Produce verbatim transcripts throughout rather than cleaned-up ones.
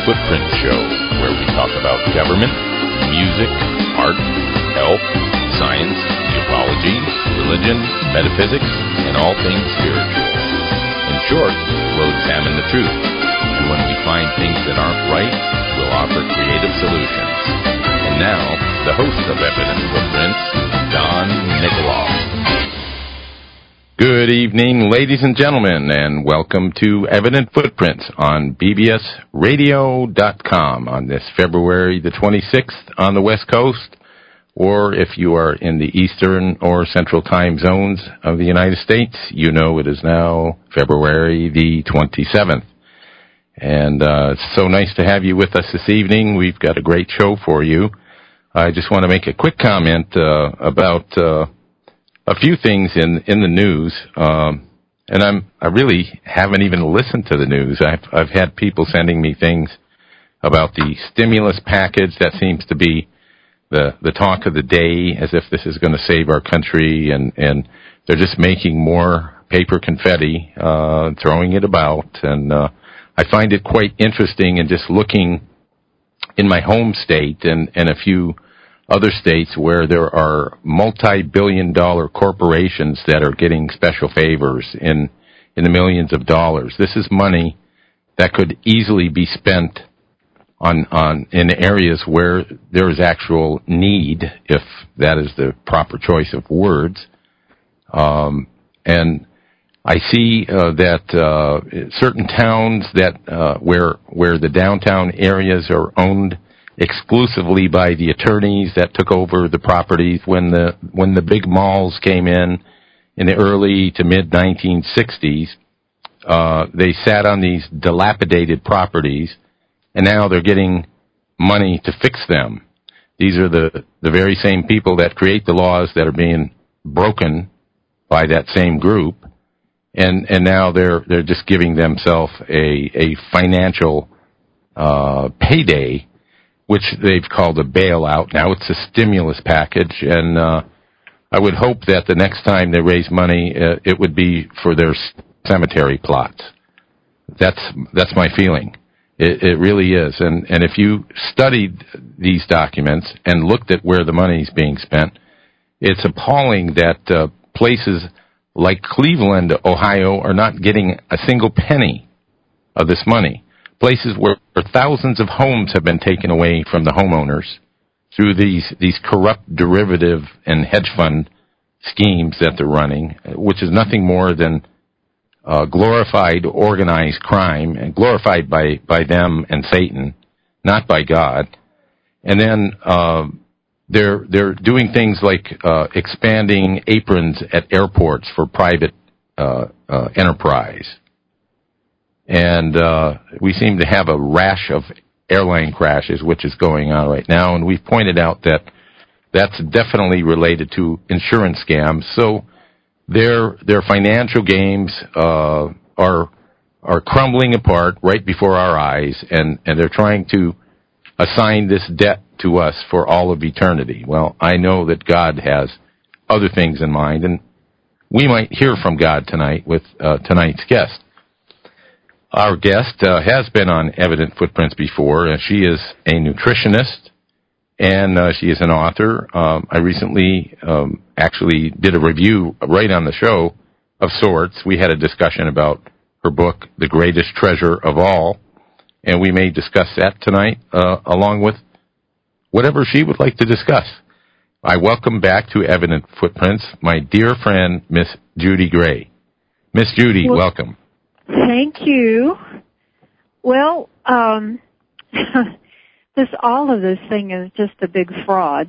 Footprint Show, where we talk about government, music, art, health, science, ufology, religion, metaphysics, and all things spiritual. In short, we'll examine the truth, and when we find things that aren't right, we'll offer creative solutions. And now, the host of Evident Footprints, Don Nikoloff. Good evening, ladies and gentlemen, and welcome to Evident Footprints on B B S radio dot com on this February the twenty-sixth on the West Coast, or if you are in the Eastern or Central time zones of the United States, you know it is now February the twenty-seventh. And uh, it's so nice to have you with us this evening. We've got a great show for you. I just want to make a quick comment uh, about... Uh, A few things in in the news, um, and I'm I really haven't even listened to the news. I've I've had people sending me things about the stimulus package that seems to be the the talk of the day, as if this is going to save our country, and and they're just making more paper confetti, uh, throwing it about, and uh, I find it quite interesting. And just looking in my home state and and a few other states where there are multi-billion dollar corporations that are getting special favors in in the millions of dollars. This is money that could easily be spent on on in areas where there is actual need, if that is the proper choice of words. Um, and I see uh, that uh, certain towns that uh, where where the downtown areas are owned exclusively by the attorneys that took over the properties when the when the big malls came in in the early to mid nineteen sixties. Uh, they sat on these dilapidated properties, and now they're getting money to fix them. These are the the very same people that create the laws that are being broken by that same group, and and now they're they're just giving themselves a a financial uh, payday, which they've called a bailout. Now it's a stimulus package, and uh, I would hope that the next time they raise money, uh, it would be for their cemetery plots. That's that's my feeling. It, it really is. And, and if you studied these documents and looked at where the money is being spent, it's appalling that uh, places like Cleveland, Ohio, are not getting a single penny of this money. Places where thousands of homes have been taken away from the homeowners through these these corrupt derivative and hedge fund schemes that they're running, which is nothing more than uh, glorified organized crime, and glorified by, by them and Satan, not by God. And then uh, they're they're doing things like uh, expanding aprons at airports for private uh, uh, enterprise. And uh, we seem to have a rash of airline crashes, which is going on right now. And we've pointed out that that's definitely related to insurance scams. So their their financial games uh, are are crumbling apart right before our eyes, and, and they're trying to assign this debt to us for all of eternity. Well, I know that God has other things in mind, and we might hear from God tonight with uh, tonight's guest. Our guest uh, has been on Evident Footprints before. Uh, she is a nutritionist, and uh, she is an author. Um, I recently um, actually did a review right on the show of sorts. We had a discussion about her book, The Greatest Treasure of All, and we may discuss that tonight uh, along with whatever she would like to discuss. I welcome back to Evident Footprints my dear friend, Miss Judy Gray. Miss Judy, well, welcome. Thank you. Well, um, this all of this thing is just a big fraud,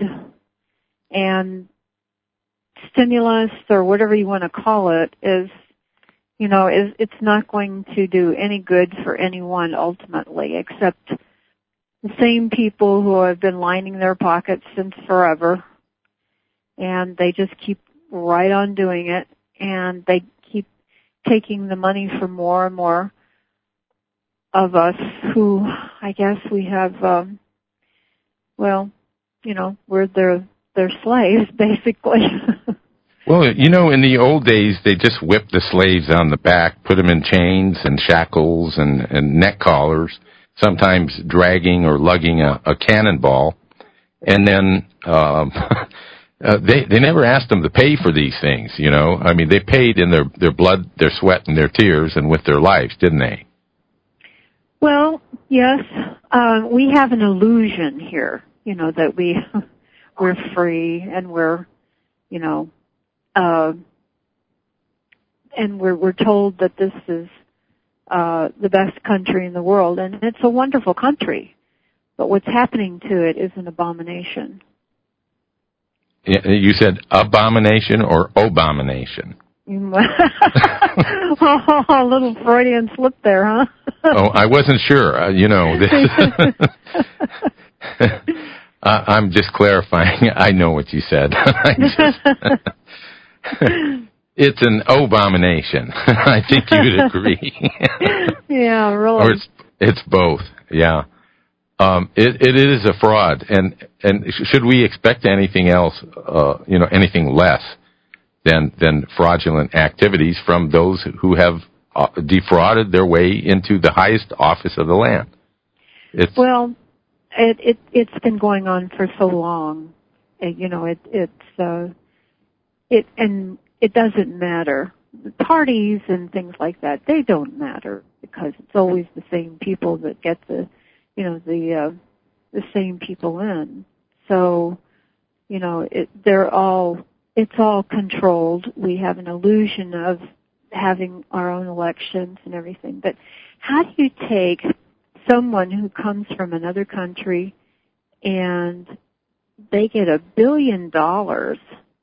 and stimulus or whatever you want to call it is, you know, is it's not going to do any good for anyone ultimately, except the same people who have been lining their pockets since forever, and they just keep right on doing it, and they taking the money from more and more of us who, I guess we have, um, well, you know, we're their, their slaves, basically. Well, you know, in the old days, they just whipped the slaves on the back, put them in chains and shackles and, and neck collars, sometimes dragging or lugging a, a cannonball, and then um, uh, they they never asked them to pay for these things. You know, I mean, they paid in their their blood, their sweat, and their tears, and with their lives, didn't they? Well, yes, uh, we have an illusion here. You know that we we're free and we're, you know, uh, and we're we're told that this is uh, the best country in the world, and it's a wonderful country. But what's happening to it is an abomination. You said abomination or abomination? Oh, a little Freudian slip there, huh? Oh, I wasn't sure. Uh, you know, this uh, I'm just clarifying. I know what you said. just, it's an abomination. I think you'd agree. Yeah, really. Or it's it's both. Yeah. Um, it, it is a fraud, and and should we expect anything else? Uh, you know, anything less than than fraudulent activities from those who have uh, defrauded their way into the highest office of the land? It's, well, it it it's been going on for so long. It, you know, it it's uh, it and it doesn't matter. The parties and things like that, they don't matter because it's always the same people that get the. You know, the uh, the same people in. So, you know, it, they're all, it's all controlled. We have an illusion of having our own elections and everything. But how do you take someone who comes from another country and they get a billion dollars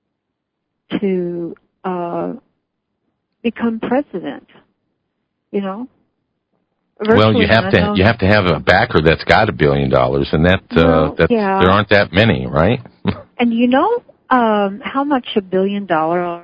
to uh, become president, you know? Well, you have to you have to have a backer that's got a billion dollars, and that uh, well, that yeah. there aren't that many, right? And you know um, how much a billion dollar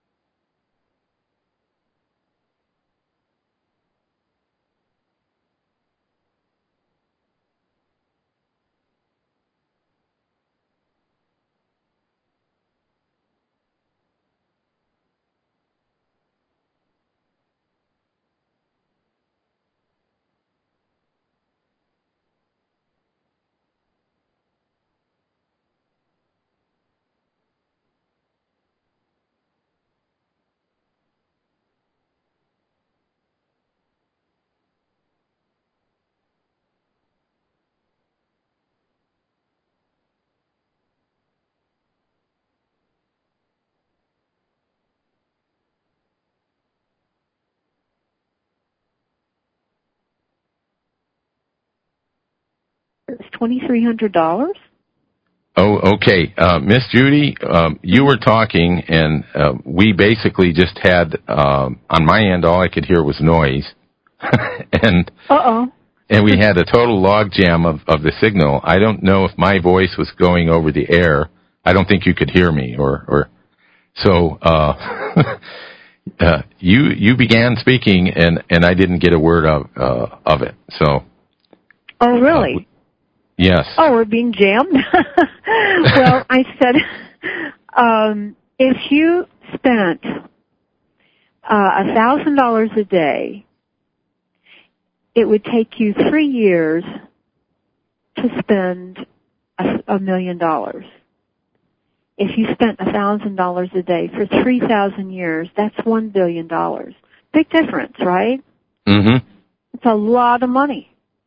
is twenty-three hundred dollars? Oh, okay. Uh, Miss Judy, um, you were talking, and uh, we basically just had, um, on my end, all I could hear was noise. and Uh-oh. and we had a total logjam of, of the signal. I don't know if my voice was going over the air. I don't think you could hear me. or, or So uh, uh, you you began speaking, and, and I didn't get a word of, uh, of it. So. Oh, really? Uh, Yes. Oh, we're being jammed? Well, I said, um, if you spent uh, one thousand dollars a day, it would take you three years to spend a, a million dollars. If you spent one thousand dollars a day for three thousand years, that's one billion dollars. Big difference, right? Mm-hmm. It's a lot of money.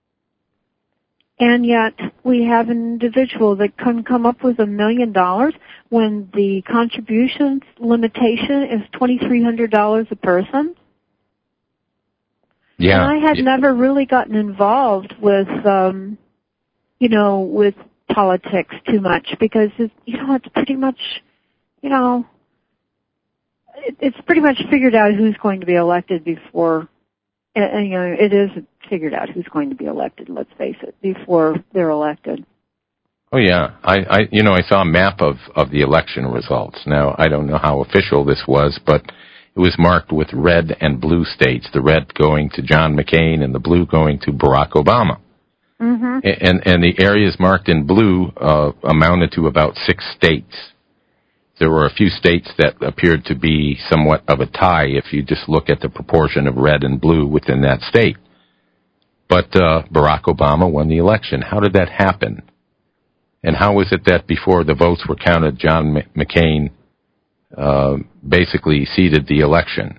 And yet we have an individual that can come up with a million dollars when the contributions limitation is twenty-three hundred dollars a person. Yeah. And I had yeah. never really gotten involved with, um, you know, with politics too much because, it, you know, it's pretty much, you know, it, it's pretty much figured out who's going to be elected before. And, you know, it is figured out who's going to be elected, let's face it, before they're elected. Oh, yeah. I, I, you know, I saw a map of, of the election results. Now, I don't know how official this was, but it was marked with red and blue states, the red going to John McCain and the blue going to Barack Obama. Mm-hmm. And, and the areas marked in blue uh, amounted to about six states. There were a few states that appeared to be somewhat of a tie if you just look at the proportion of red and blue within that state. but uh, Barack Obama won the election. How did that happen? And how was it that before the votes were counted, John M- McCain uh, basically ceded the election?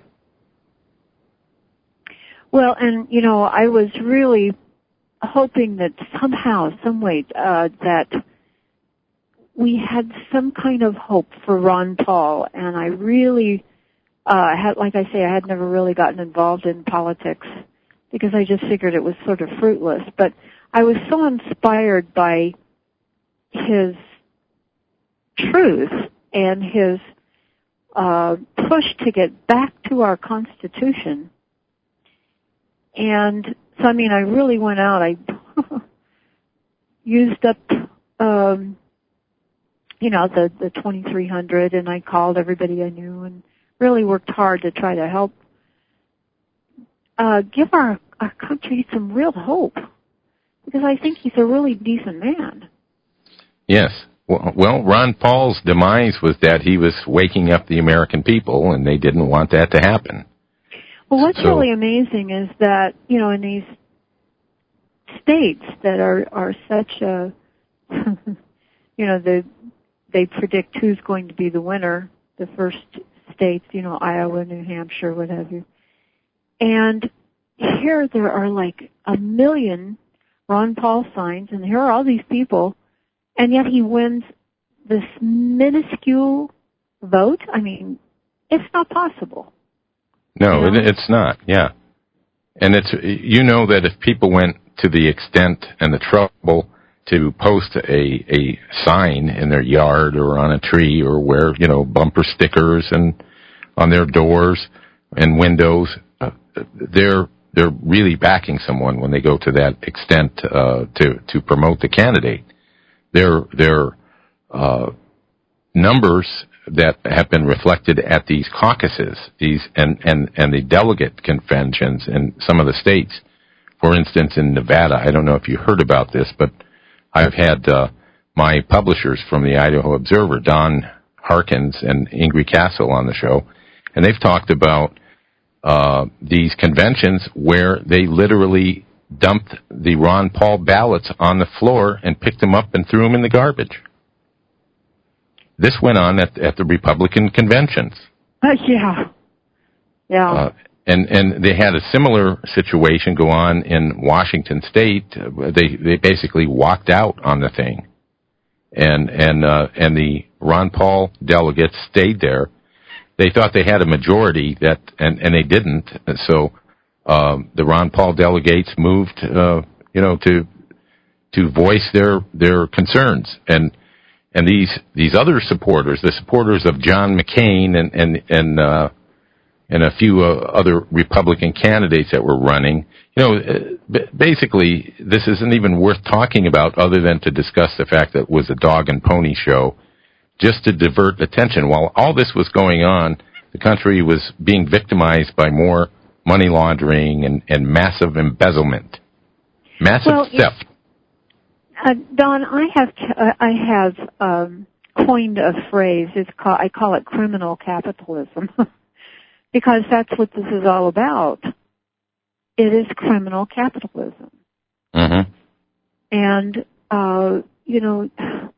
Well, and, you know, I was really hoping that somehow, some way, uh, that we had some kind of hope for Ron Paul, and I really uh, had, like I say, I had never really gotten involved in politics because I just figured it was sort of fruitless. But I was so inspired by his truth and his uh, push to get back to our Constitution. And so, I mean, I really went out. I used up, um, you know, the, the twenty-three hundred, and I called everybody I knew and really worked hard to try to help uh, give our, our country some real hope, because I think he's a really decent man. Yes. Well, Ron Paul's demise was that he was waking up the American people, and they didn't want that to happen. Well, what's so, really amazing is that, you know, in these states that are, are such a, you know, the, they predict who's going to be the winner, the first states, you know, Iowa, New Hampshire, what have you. And here there are like a million Ron Paul signs, and here are all these people, and yet he wins this minuscule vote. I mean, it's not possible. No, you know? it, it's not, yeah. And it's, you know that if people went to the extent and the trouble to post a, a sign in their yard or on a tree or wear, you know, bumper stickers and on their doors and windows, uh, they're, they're really backing someone when they go to that extent, uh, to, to promote the candidate. Their, their, uh, numbers that have been reflected at these caucuses, these and, and, and the delegate conventions in some of the states. For instance, in Nevada, I don't know if you heard about this, but I've had uh, my publishers from the Idaho Observer, Don Harkins and Ingrid Castle, on the show, and they've talked about uh, these conventions where they literally dumped the Ron Paul ballots on the floor and picked them up and threw them in the garbage. This went on at, at the Republican conventions. Uh, yeah. Yeah. Uh, and, and they had a similar situation go on in Washington State. Uh, they, they basically walked out on the thing. And, and, uh, and the Ron Paul delegates stayed there. They thought they had a majority that, and, and they didn't. So, um, the Ron Paul delegates moved, uh, you know, to, to voice their, their concerns. And, And these, these other supporters, the supporters of John McCain and, and, and, uh, and a few uh, other Republican candidates that were running, you know, basically this isn't even worth talking about other than to discuss the fact that it was a dog and pony show just to divert attention. While all this was going on, the country was being victimized by more money laundering and, and massive embezzlement, massive well, theft. Uh, Don, I have uh, I have um, coined a phrase. It's called, I call it criminal capitalism, because that's what this is all about. It is criminal capitalism, Mm-hmm. and uh, you know,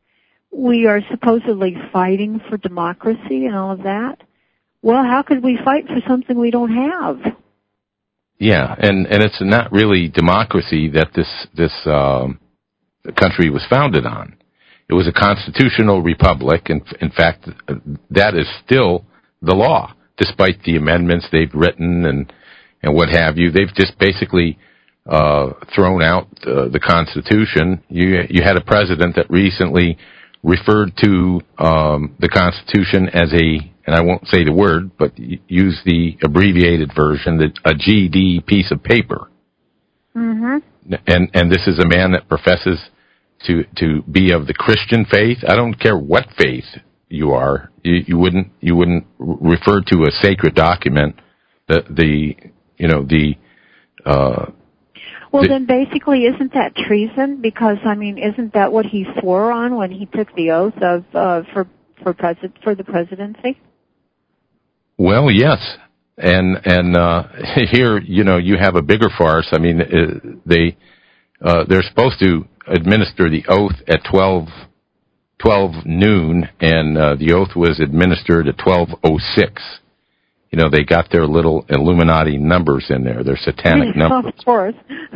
we are supposedly fighting for democracy and all of that. Well, how could we fight for something we don't have? Yeah, and, and it's not really democracy that this this. Um, the country was founded on. It was a constitutional republic, and in fact, that is still the law, despite the amendments they've written and and what have you. They've just basically uh, thrown out uh, the Constitution. You you had a president that recently referred to um, the Constitution as a, and I won't say the word, but use the abbreviated version, the, a G D piece of paper. Mm-hmm. And and this is a man that professes to to be of the Christian faith. I don't care what faith you are. You, you wouldn't you wouldn't refer to a sacred document. The the you know the. Uh, well, the, then basically, isn't that treason? Because I mean, isn't that what he swore on when he took the oath of uh, for for president for the presidency? Well, yes, and and uh, here, you know, you have a bigger farce. I mean, uh, they uh, they're supposed to administer the oath at twelve, twelve noon, and uh, the oath was administered at twelve oh six. You know, they got their little Illuminati numbers in there, their satanic numbers. Of course.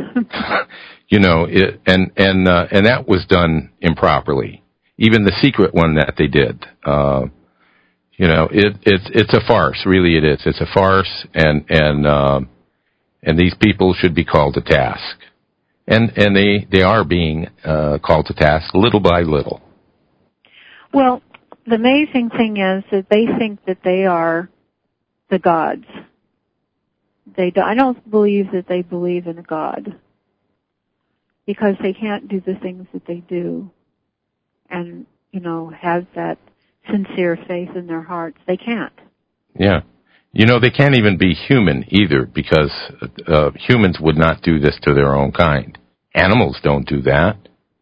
You know, it, and and uh, and that was done improperly. Even the secret one that they did. Uh, you know, it, it's it's a farce. Really, it is. It's a farce, and and uh, and these people should be called to task, and and they they are being uh, called to task little by little. Well, the amazing thing is that they think that they are the gods. They do, I don't believe that they believe in a God, because they can't do the things that they do and, you know, have that sincere faith in their hearts. They can't. Yeah. You know, they can't even be human either, because uh, humans would not do this to their own kind. Animals don't do that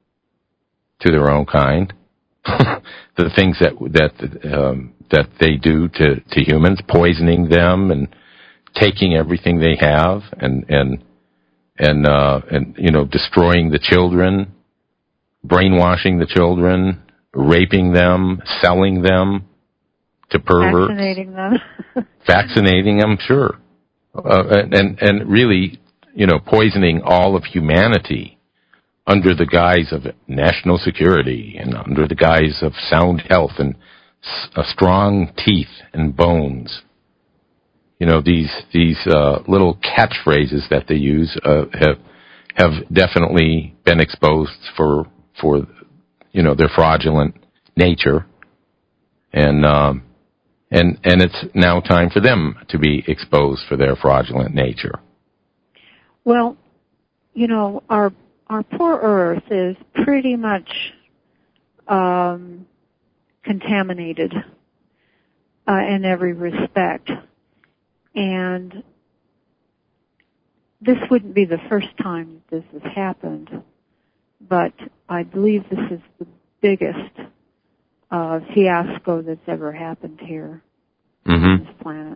to their own kind. The things that that um, that they do to, to humans, poisoning them and taking everything they have, and and and uh, and you know, destroying the children, brainwashing the children, raping them, selling them to perverts, vaccinating them, vaccinating them, sure, uh, and, and and really, you know, poisoning all of humanity under the guise of national security and under the guise of sound health and uh, strong teeth and bones. You know, these these uh, little catchphrases that they use uh, have have definitely been exposed for for you know, their fraudulent nature, and um, and and it's now time for them to be exposed for their fraudulent nature. Well, you know, our our poor Earth is pretty much um, contaminated uh, in every respect. And this wouldn't be the first time this has happened, but I believe this is the biggest uh, fiasco that's ever happened here mm-hmm. on this planet.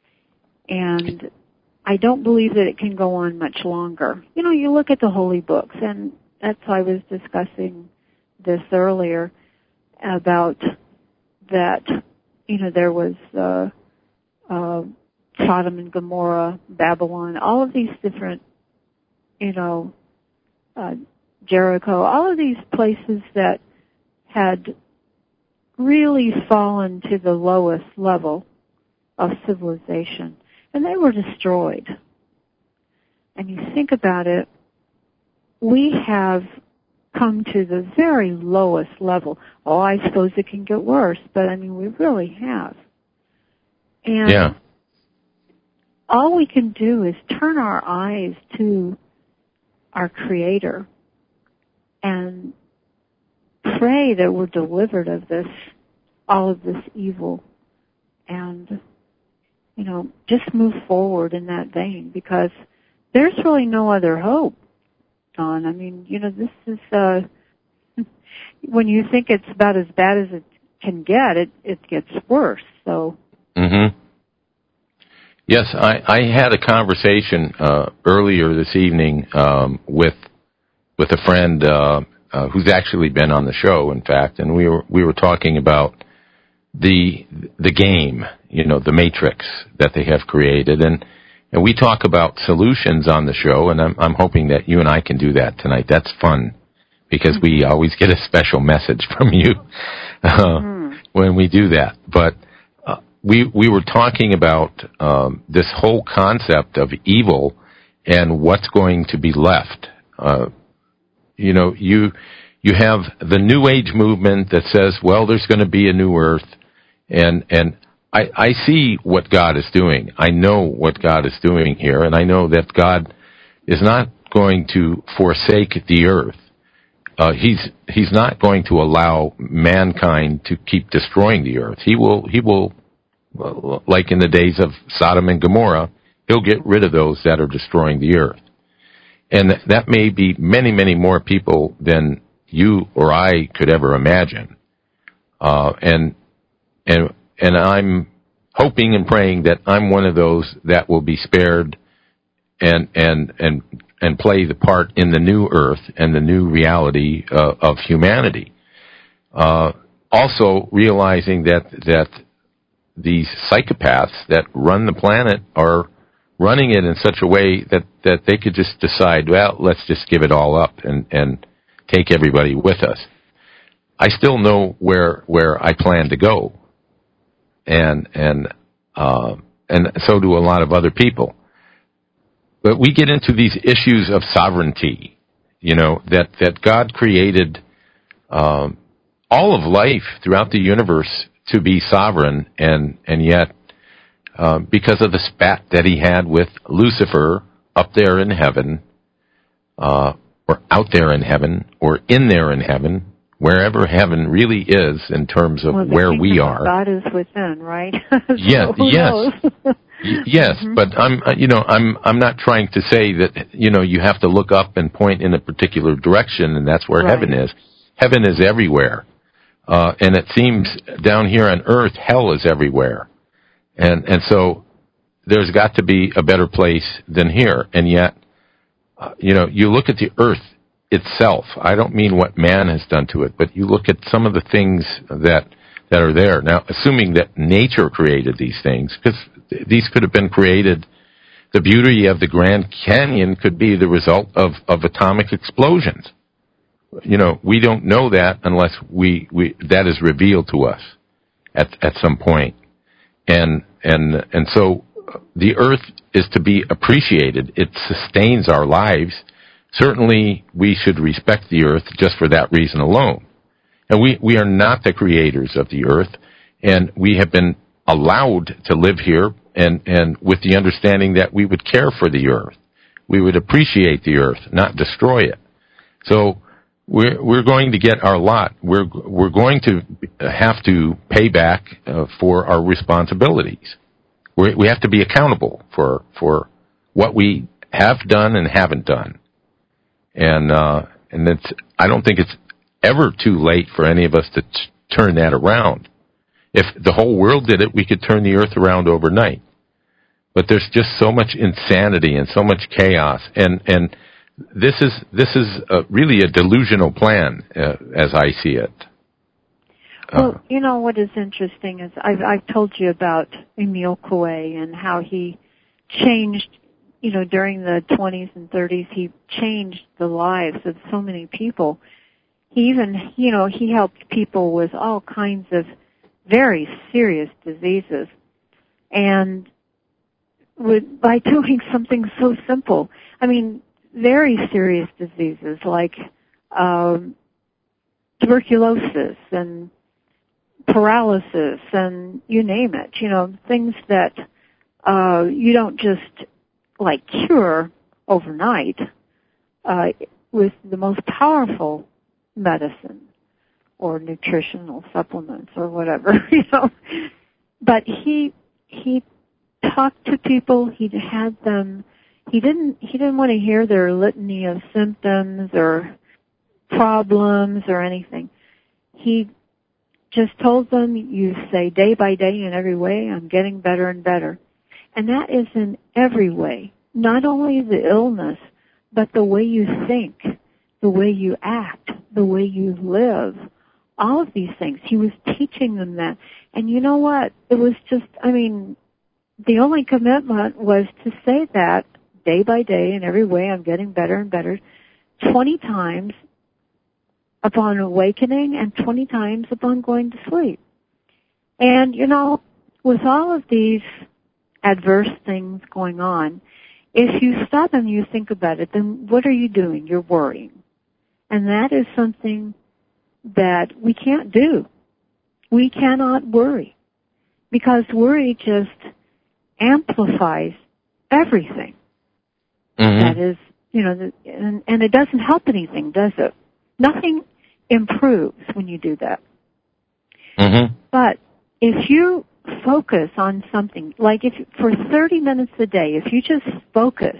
And I don't believe that it can go on much longer. You know, you look at the holy books, and that's why I was discussing this earlier about that, you know, there was uh, uh, Sodom and Gomorrah, Babylon, all of these different, you know, uh, Jericho, all of these places that had really fallen to the lowest level of civilization, and they were destroyed. And you think about it, we have come to the very lowest level. Oh, I suppose it can get worse, but I mean, we really have. And yeah. all we can do is turn our eyes to our Creator and pray that we're delivered of this, all of this evil, and, you know, just move forward in that vein, because there's really no other hope, Don. I mean, you know, this is, uh, when you think it's about as bad as it can get, it, it gets worse, so. Mm-hmm. Yes, I, I had a conversation, uh, earlier this evening, um, with, with a friend, uh, uh, who's actually been on the show, in fact, and we were, we were talking about the, the game, you know, the matrix that they have created, and, and we talk about solutions on the show, and I'm, I'm hoping that you and I can do that tonight. That's fun, because we always get a special message from you, uh, mm. when we do that. But, uh, we, we were talking about, um, this whole concept of evil and what's going to be left. Uh, you know, you, you have the New Age movement that says, well, there's going to be a new earth, and, and, I, I see what God is doing. I know what God is doing here, and I know that God is not going to forsake the earth. Uh, he's he's not going to allow mankind to keep destroying the earth. He will he will, well, like in the days of Sodom and Gomorrah, he'll get rid of those that are destroying the earth, and that may be many many more people than you or I could ever imagine. Uh, and and. And I'm hoping and praying that I'm one of those that will be spared and and and and play the part in the new earth and the new reality uh, of humanity. Uh, also realizing that that these psychopaths that run the planet are running it in such a way that, that they could just decide, well, let's just give it all up and, and take everybody with us. I still know where where I plan to go, and and uh, and so do a lot of other people. But we get into these issues of sovereignty, you know, that, that God created um, all of life throughout the universe to be sovereign, and, and yet uh, because of the spat that he had with Lucifer up there in heaven, uh, or out there in heaven, or in there in heaven, wherever heaven really is in terms of well, where we are. Of God is within, right? so yes, yes. Yes, mm-hmm. But I'm, you know, I'm, I'm not trying to say that, you know, you have to look up and point in a particular direction, and that's where right. heaven is. Heaven is everywhere, uh, and it seems down here on earth, hell is everywhere, and and so there's got to be a better place than here. And yet, uh, you know, you look at the earth itself. I don't mean what man has done to it, but you look at some of the things that that are there now. Assuming that nature created these things, because these could have been created. The beauty of the Grand Canyon could be the result of, of atomic explosions. You know, we don't know that unless we, we that is revealed to us at at some point. And and and so the earth is to be appreciated. It sustains our lives. Certainly we should respect the earth just for that reason alone. And we, we are not the creators of the earth, and we have been allowed to live here, and, and with the understanding that we would care for the earth. We would appreciate the earth, not destroy it. So we're, we're going to get our lot. We're, we're going to have to pay back uh, for our responsibilities. We're, we have to be accountable for, for what we have done and haven't done. And, uh, and it's, I don't think it's ever too late for any of us to t- turn that around. If the whole world did it, we could turn the earth around overnight. But there's just so much insanity and so much chaos, and and this is this is a, really a delusional plan, uh, as I see it. Well, uh, you know what is interesting is I've I've told you about Emile Coué and how he changed, you know, during the twenties and thirties, he changed the lives of so many people. He even, you know, he helped people with all kinds of very serious diseases, and with, by doing something so simple. I mean, very serious diseases like um, tuberculosis and paralysis and you name it. You know, things that uh, you don't just like cure overnight uh, with the most powerful medicine or nutritional supplements or whatever, you know. But he he talked to people. He had them. He didn't. He didn't want to hear their litany of symptoms or problems or anything. He just told them, "You say day by day in every way, I'm getting better and better," and that is in every way. Not only the illness, but the way you think, the way you act, the way you live. All of these things. He was teaching them that. And you know what? It was just, I mean, the only commitment was to say that day by day in every way I'm getting better and better twenty times upon awakening and twenty times upon going to sleep. And, you know, with all of these adverse things going on, if you stop and you think about it, then what are you doing? You're worrying. And that is something that we can't do. We cannot worry, because worry just amplifies everything. Mm-hmm. That is, you know, and, and it doesn't help anything, does it? Nothing improves when you do that. Mm-hmm. But if you focus on something, like if for thirty minutes a day, if you just focus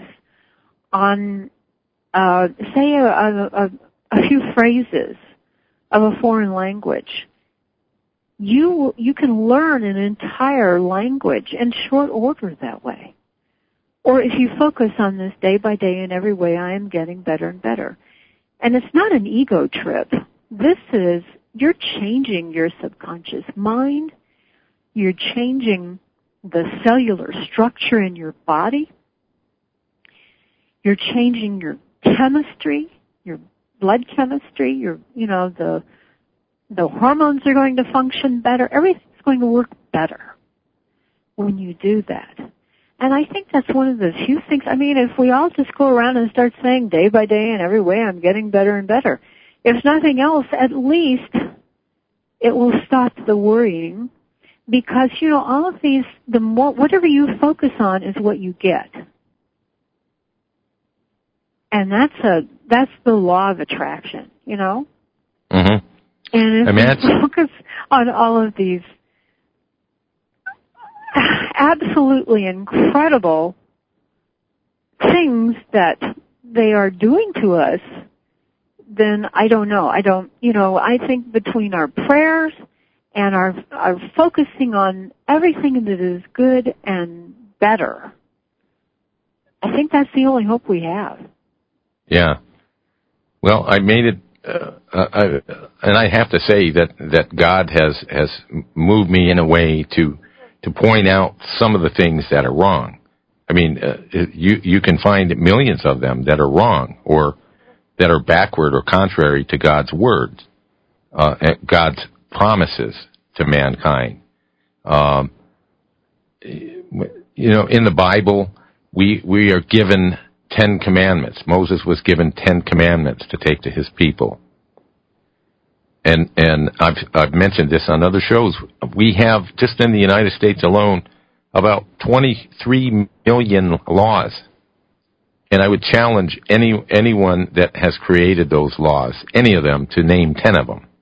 on, uh, say, a, a, a few phrases of a foreign language, you you can learn an entire language in short order that way. Or if you focus on this day by day, in every way I am getting better and better. And it's not an ego trip. This is, you're changing your subconscious mind. You're changing the cellular structure in your body. You're changing your chemistry, your blood chemistry, your, you know, the, the hormones are going to function better. Everything's going to work better when you do that. And I think that's one of the few things, I mean, if we all just go around and start saying day by day and every way I'm getting better and better, if nothing else, at least it will stop the worrying, because, you know, all of these, the more, whatever you focus on is what you get. And that's a, that's the law of attraction, you know? Mm-hmm. And if I mean, you focus on all of these absolutely incredible things that they are doing to us, then I don't know. I don't, you know, I think between our prayers and our, our focusing on everything that is good and better, I think that's the only hope we have. Yeah. Well, I made it, uh, I, and I have to say that, that God has, has moved me in a way to, to point out some of the things that are wrong. I mean, uh, you, you can find millions of them that are wrong or that are backward or contrary to God's words, uh, God's promises to mankind. Um, you know, in the Bible, we, we are given Ten Commandments. Moses was given Ten Commandments to take to his people. And, and I've, I've mentioned this on other shows. We have, just in the United States alone, about twenty-three million laws. And I would challenge any, anyone that has created those laws, any of them, to name ten of them.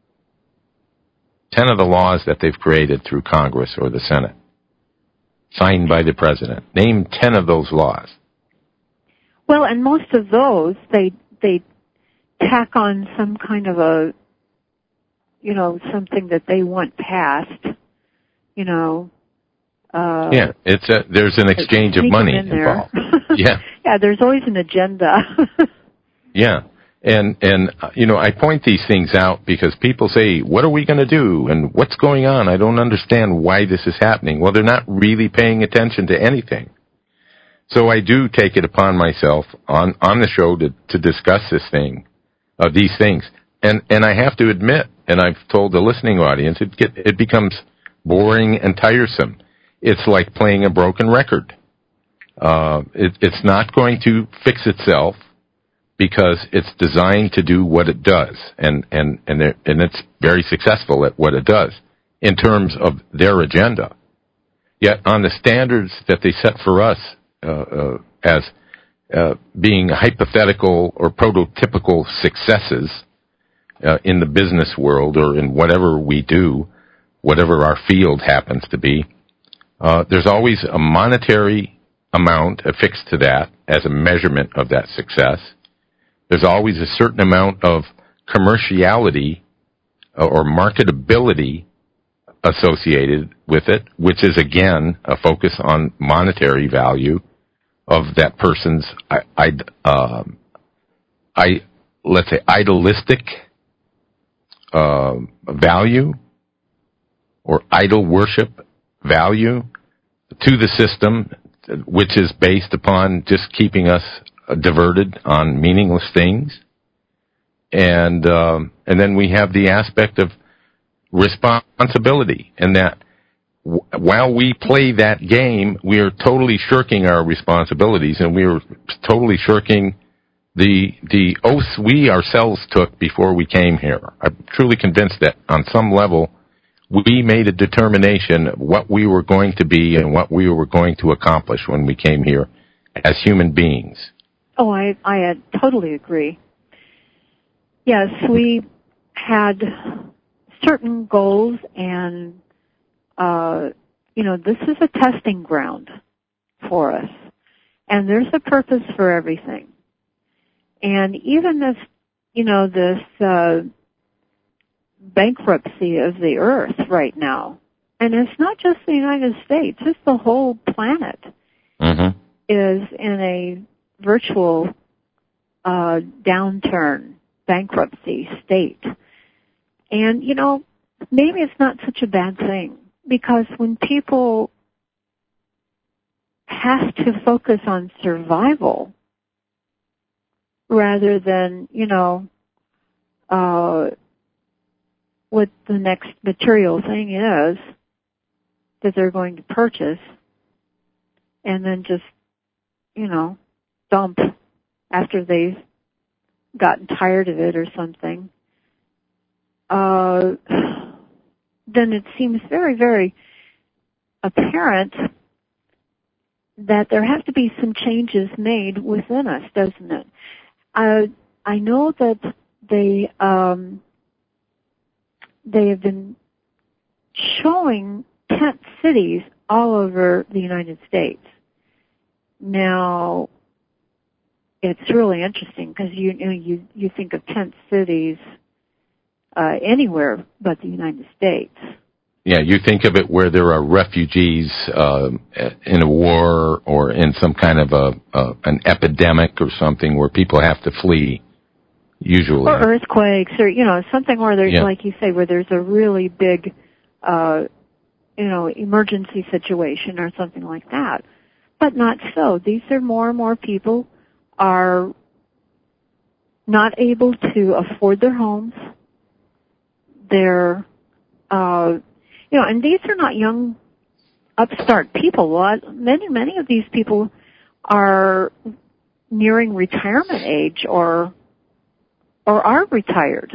Ten of the laws that they've created through Congress or the Senate, signed by the President. Name ten of those laws. Well, and most of those, they, they tack on some kind of a, you know, something that they want passed, you know. Uh, yeah, it's a, there's an exchange of money in involved. Yeah. Yeah, there's always an agenda. Yeah. And, and, you know, I point these things out because people say, what are we going to do? And what's going on? I don't understand why this is happening. Well, they're not really paying attention to anything. So I do take it upon myself on, on the show to, to discuss this thing, uh, these things. And, and I have to admit, and I've told the listening audience, it get, it becomes boring and tiresome. It's like playing a broken record. Uh, it, it's not going to fix itself because it's designed to do what it does. And, and, and, and it's very successful at what it does in terms of their agenda. Yet on the standards that they set for us, Uh, uh, as uh, being hypothetical or prototypical successes uh, in the business world or in whatever we do, whatever our field happens to be, uh, there's always a monetary amount affixed to that as a measurement of that success. There's always a certain amount of commerciality or marketability associated with it, which is, again, a focus on monetary value of that person's, I, I, um, I, let's say, idealistic uh, value or idol worship value to the system, which is based upon just keeping us diverted on meaningless things. And um, and then we have the aspect of responsibility, and that while we play that game, we are totally shirking our responsibilities, and we are totally shirking the the oaths we ourselves took before we came here. I'm truly convinced that on some level, we made a determination of what we were going to be and what we were going to accomplish when we came here as human beings. Oh, I, I totally agree. Yes, we had certain goals, and Uh, you know, this is a testing ground for us, and there's a purpose for everything. And even this, you know, this uh, bankruptcy of the earth right now. And it's not just the United States, it's the whole planet mm-hmm. is in a virtual uh, downturn, bankruptcy state. And, you know, maybe it's not such a bad thing, because when people have to focus on survival rather than, you know, uh, what the next material thing is that they're going to purchase, and then just, you know, dump after they've gotten tired of it or something, uh, then it seems very, very apparent that there have to be some changes made within us, doesn't it? I, I know that they, um, they have been showing tent cities all over the United States. Now, it's really interesting because you, you know, you you think of tent cities uh, anywhere but the United States. Yeah, you think of it where there are refugees uh, in a war or in some kind of a uh, an epidemic or something where people have to flee. Usually, or earthquakes, or you know, something where there's, yeah. like you say, where there's a really big, uh, you know, emergency situation or something like that. But not so. These are more and more people are not able to afford their homes. They're, uh, you know, and these are not young, upstart people. A lot, many, many of these people are nearing retirement age or or are retired.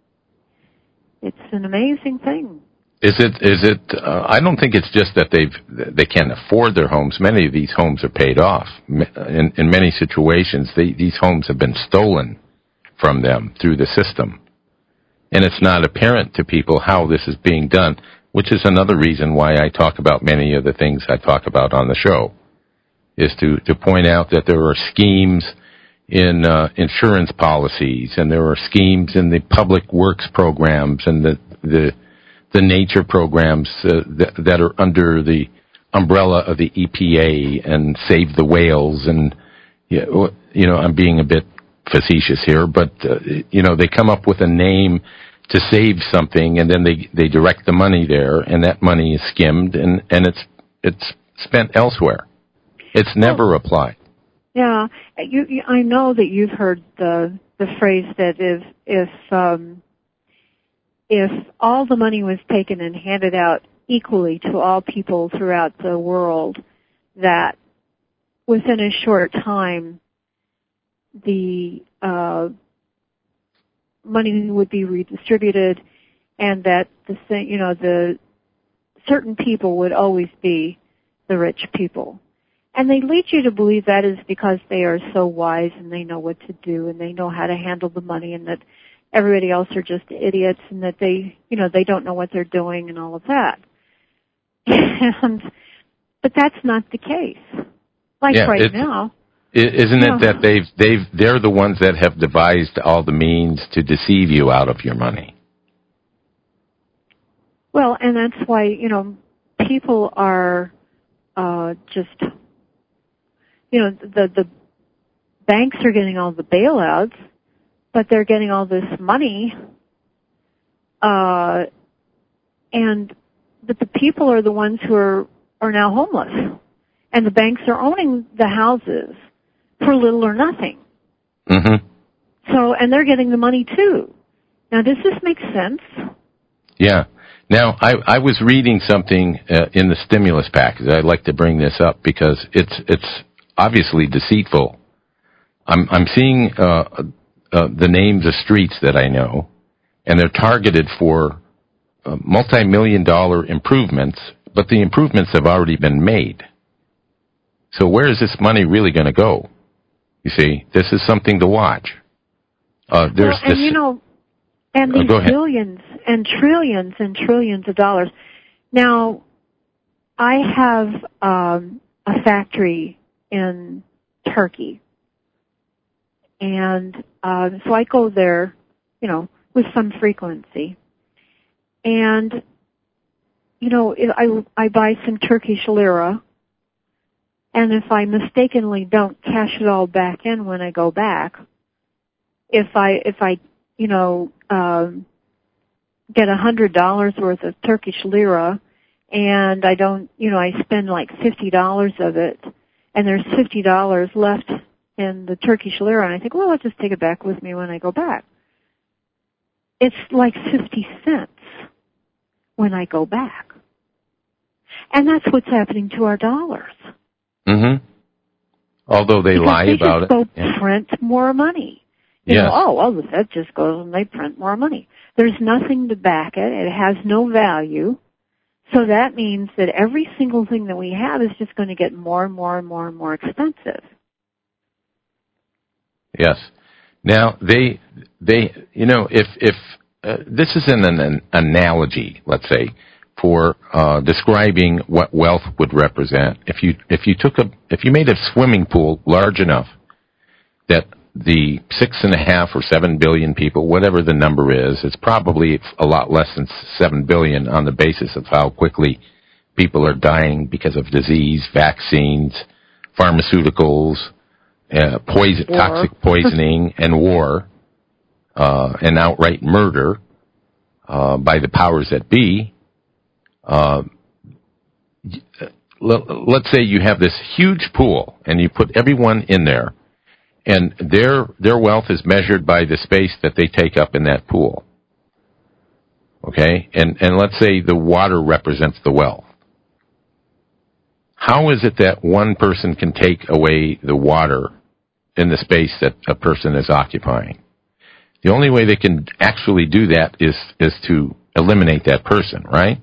It's an amazing thing. Is it? Is it? Uh, I don't think it's just that they've they can't afford their homes. Many of these homes are paid off. In, in many situations, they, these homes have been stolen from them through the system, and it's not apparent to people how this is being done. Which is another reason why I talk about many of the things I talk about on the show, is to to point out that there are schemes in uh, insurance policies, and there are schemes in the public works programs and the the, the nature programs uh, that, that are under the umbrella of the E P A and Save the Whales. And you know, I'm being a bit facetious here, but uh, you know, they come up with a name to save something, and then they they direct the money there, and that money is skimmed, and and it's it's spent elsewhere. It's never well, applied. Yeah, you, you, I know that you've heard the the phrase that if if um, if all the money was taken and handed out equally to all people throughout the world, that within a short time the uh, money would be redistributed, and that the thing, you know, the certain people would always be the rich people. And they lead you to believe that is because they are so wise and they know what to do and they know how to handle the money, and that everybody else are just idiots and that they, you know, they don't know what they're doing and all of that. And, but that's not the case. Like yeah, right now. Isn't you know, it that they've, they've, they're the ones that have devised all the means to deceive you out of your money? Well, and that's why, you know, people are, uh, just, you know, the, the banks are getting all the bailouts, but they're getting all this money, uh, and, but the people are the ones who are, are now homeless. And the banks are owning the houses for little or nothing. Mm-hmm. So, and they're getting the money too. Now, does this make sense? Yeah. Now, I, I was reading something uh, in the stimulus package. I'd like to bring this up because it's it's obviously deceitful. I'm I'm seeing uh, uh, the names of streets that I know, and they're targeted for uh, multi-million dollar improvements, but the improvements have already been made. So where is this money really going to go? You see, this is something to watch. Uh, there's well, and this, you know, and these uh, billions and trillions and trillions of dollars. Now, I have um, a factory in Turkey, and uh, so I go there, you know, with some frequency. And, you know, if I, I buy some Turkish lira, and if I mistakenly don't cash it all back in when I go back, if I, if I, you know, um, get a hundred dollars worth of Turkish lira, and I don't, you know, I spend like fifty dollars of it, and there's fifty dollars left in the Turkish lira, and I think, well, I'll just take it back with me when I go back. It's like fifty cents when I go back. And that's what's happening to our dollars. Mm-hmm. Although they because lie they about just it. go Yeah. print more money. You Yes. know, oh, well, the Fed just goes and they print more money. There's nothing to back it. It has no value. So that means that every single thing that we have is just going to get more and more and more and more expensive. Yes. Now, they, they, you know, if, if, uh, this is an, an analogy, let's say, for, uh, describing what wealth would represent. If you, if you took a, if you made a swimming pool large enough that the six and a half or seven billion people, whatever the number is, it's probably a lot less than seven billion on the basis of how quickly people are dying because of disease, vaccines, pharmaceuticals, uh, poison, toxic poisoning, and war, uh, and outright murder, uh, by the powers that be. Uh, let's say you have this huge pool and you put everyone in there, and their their wealth is measured by the space that they take up in that pool. Okay? And and let's say the water represents the wealth. How is it that one person can take away the water in the space that a person is occupying? The only way they can actually do that is is to eliminate that person, right?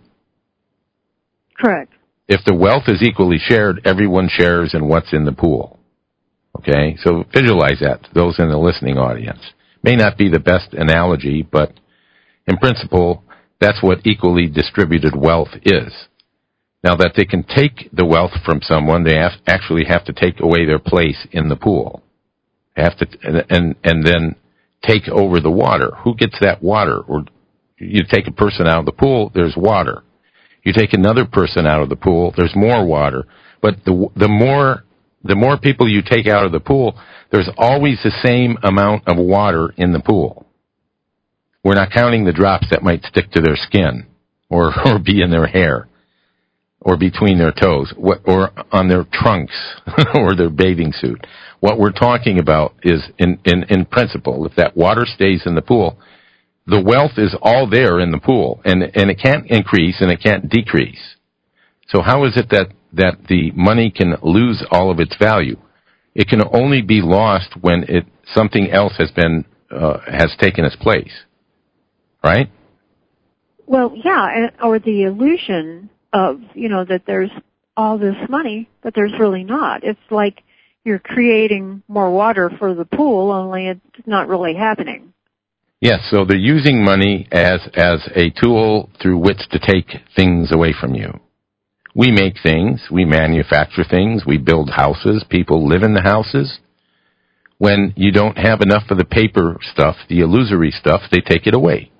Correct. If the wealth is equally shared, everyone shares in what's in the pool. Okay, so visualize that to those in the listening audience. May not be the best analogy, but in principle, that's what equally distributed wealth is. Now, that they can take the wealth from someone, they have, actually have to take away their place in the pool. They have to, and and then take over the water. Who gets that water? Or you take a person out of the pool, there's water. You take another person out of the pool, there's more water. But the the more the more people you take out of the pool, there's always the same amount of water in the pool. We're not counting the drops that might stick to their skin or, or be in their hair or between their toes or on their trunks or their bathing suit. What we're talking about is, in, in, in principle, if that water stays in the pool, the wealth is all there in the pool, and, and it can't increase and it can't decrease. So how is it that, that the money can lose all of its value? It can only be lost when it something else has been uh, has taken its place, right? Well, yeah, or the illusion of, you know, that there's all this money, but there's really not. It's like you're creating more water for the pool, only it's not really happening. Yes, so they're using money as as a tool through which to take things away from you. We make things, we manufacture things, we build houses, people live in the houses. When you don't have enough of the paper stuff, the illusory stuff, they take it away.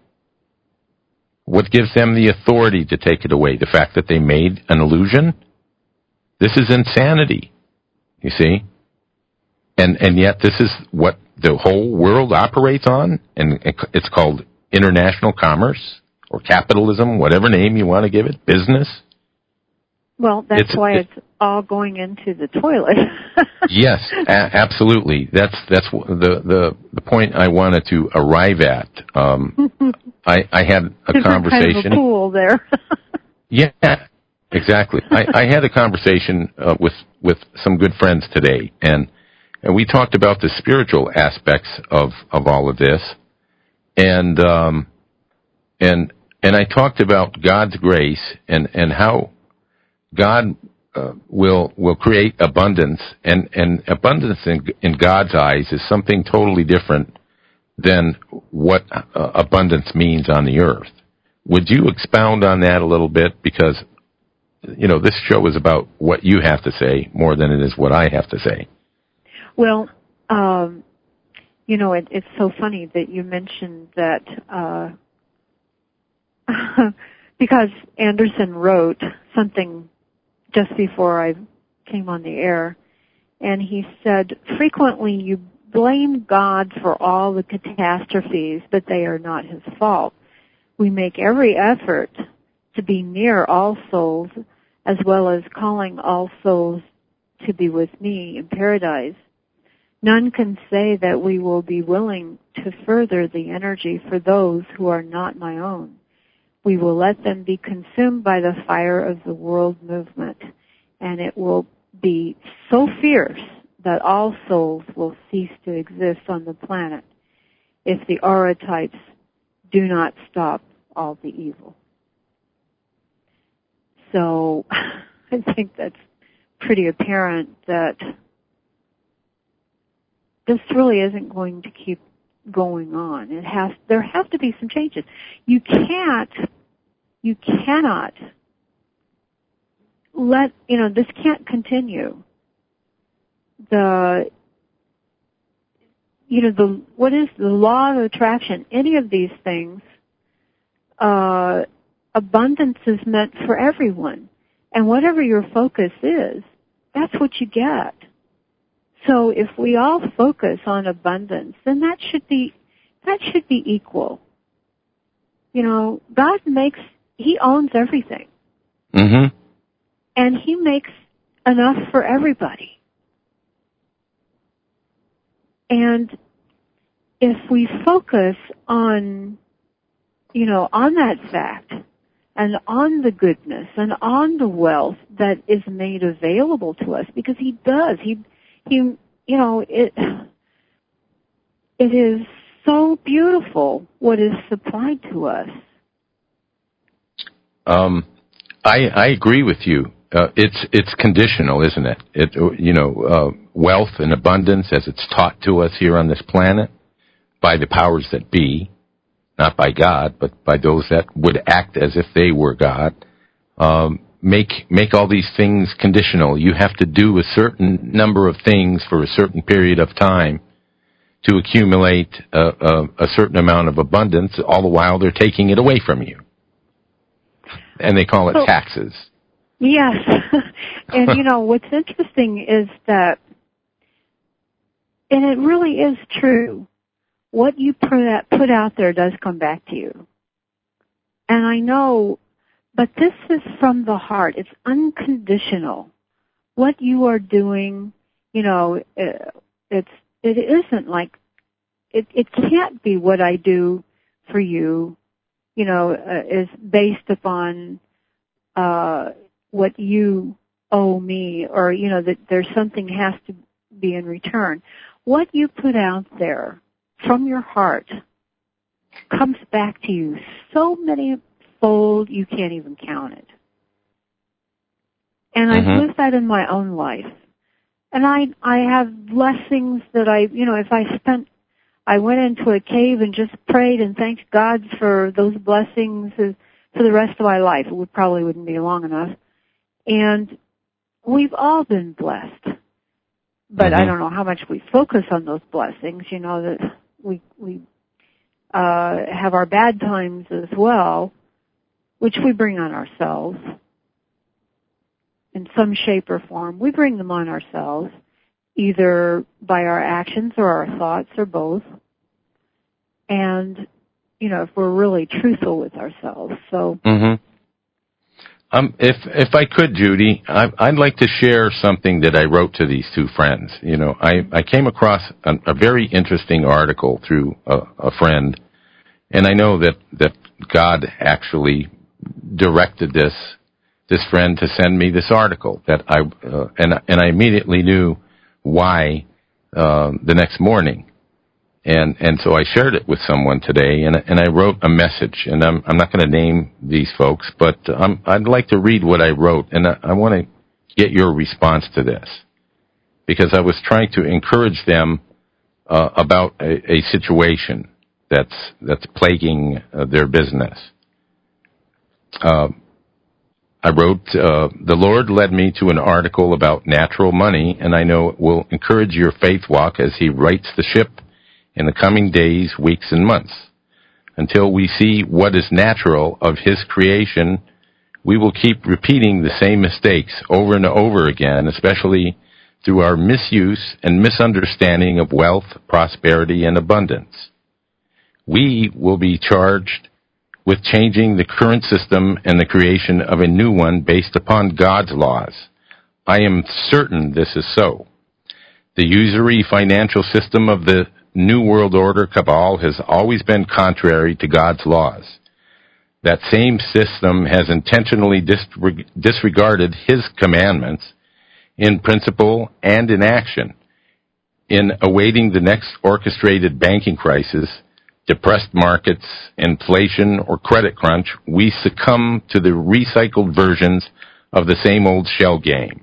What gives them the authority to take it away? The fact that they made an illusion? This is insanity, you see? And and yet this is what the whole world operates on, and it's called international commerce or capitalism, whatever name you want to give it, business. Well, that's it's, why it, it's all going into the toilet. Yes, a- absolutely. That's that's the, the the point I wanted to arrive at. Um, I, I had a Different conversation. Kind of a pool there. Yeah, exactly. I, I had a conversation uh, with with some good friends today, and and we talked about the spiritual aspects of, of all of this, and um, and and I talked about God's grace and, and how God uh, will will create abundance, and, and abundance in, in God's eyes is something totally different than what uh, abundance means on the earth. Would you expound on that a little bit? Because, you know, this show is about what you have to say more than it is what I have to say. Well, um, you know, it, it's so funny that you mentioned that uh, because Anderson wrote something just before I came on the air, and he said, frequently you blame God for all the catastrophes, but they are not his fault. We make every effort to be near all souls, as well as calling all souls to be with me in paradise. None can say that we will be willing to further the energy for those who are not my own. We will let them be consumed by the fire of the world movement, and it will be so fierce that all souls will cease to exist on the planet if the aura types do not stop all the evil. So I think that's pretty apparent that this really isn't going to keep going on. It has, there have to be some changes. You can't, you cannot let, you know, this can't continue. The, you know, the, what is the law of attraction? Any of these things, uh, abundance is meant for everyone. And whatever your focus is, that's what you get. So if we all focus on abundance, then that should be, that should be equal. You know, God makes, He owns everything. Mm-hmm. And He makes enough for everybody. And if we focus on, you know, on that fact, and on the goodness, and on the wealth that is made available to us, because He does, He, He, you know, it, it is so beautiful what is supplied to us. Um, I, I agree with you. Uh, it's it's conditional, isn't it? It you know, uh, wealth and abundance, as it's taught to us here on this planet by the powers that be, not by God, but by those that would act as if they were God. Um, make make all these things conditional. You have to do a certain number of things for a certain period of time to accumulate a, a, a certain amount of abundance. All the while, they're taking it away from you, and they call it so, taxes. Yes. And, you know, what's interesting is that, and it really is true, what you put out, put out there does come back to you. And I know, but this is from the heart. It's unconditional. What you are doing, you know, it's, it isn't like, it, it can't be what I do for you, you know, uh, is based upon, uh, what you owe me, or, you know, that there's something has to be in return. What you put out there from your heart comes back to you so many fold you can't even count it. And mm-hmm. I've lived that in my own life. And I, I have blessings that I, you know, if I spent, I went into a cave and just prayed and thanked God for those blessings for the rest of my life. It would probably wouldn't be long enough. And we've all been blessed. But mm-hmm. I don't know how much we focus on those blessings, you know, that we, we, uh, have our bad times as well, which we bring on ourselves in some shape or form. We bring them on ourselves, either by our actions or our thoughts or both. And, you know, if we're really truthful with ourselves. So, mm-hmm. Um, if if I could, Judy, I, I'd like to share something that I wrote to these two friends. You know, I, I came across a, a very interesting article through a, a friend, and I know that, that God actually directed this this friend to send me this article. That I uh, and and I immediately knew why uh, the next morning. And and so I shared it with someone today, and and I wrote a message. And I'm I'm not going to name these folks, but I'm, I'd like to read what I wrote, and I, I want to get your response to this, because I was trying to encourage them uh, about a, a situation that's that's plaguing uh, their business. Uh, I wrote, uh, the Lord led me to an article about natural money, and I know it will encourage your faith walk as He rights the ship in the coming days, weeks, and months. until we see what is natural of his creation, we will keep repeating the same mistakes over and over again, especially through our misuse and misunderstanding of wealth, prosperity, and abundance. We will be charged with changing the current system and the creation of a new one based upon God's laws. I am certain this is so. The usury financial system of the New World Order cabal has always been contrary to God's laws. That same system has intentionally disregarded his commandments in principle and in action. In awaiting the next orchestrated banking crisis, depressed markets, inflation, or credit crunch, we succumb to the recycled versions of the same old shell game.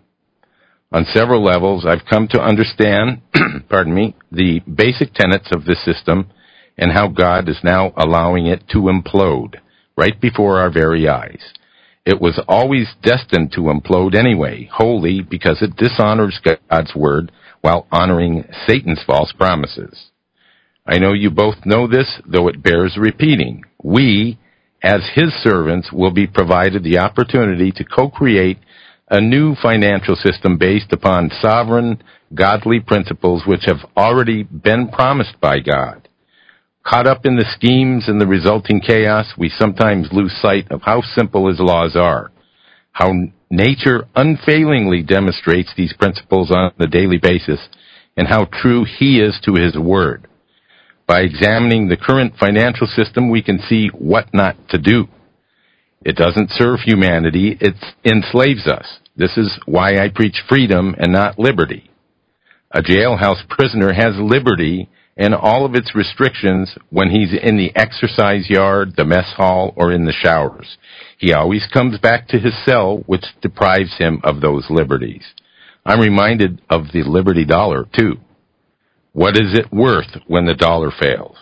On several levels, I've come to understand, pardon me, the basic tenets of this system and how God is now allowing it to implode right before our very eyes. It was always destined to implode anyway, wholly because it dishonors God's word while honoring Satan's false promises. I know you both know this, though it bears repeating. We, as his servants, will be provided the opportunity to co-create a new financial system based upon sovereign, godly principles which have already been promised by God. Caught up in the schemes and the resulting chaos, we sometimes lose sight of how simple his laws are, how nature unfailingly demonstrates these principles on a daily basis, and how true he is to his word. By examining the current financial system, we can see what not to do. It doesn't serve humanity, it enslaves us. This is why I preach freedom and not liberty. A jailhouse prisoner has liberty and all of its restrictions when he's in the exercise yard, the mess hall, or in the showers. He always comes back to his cell, which deprives him of those liberties. I'm reminded of the Liberty Dollar, too. What is it worth when the dollar fails?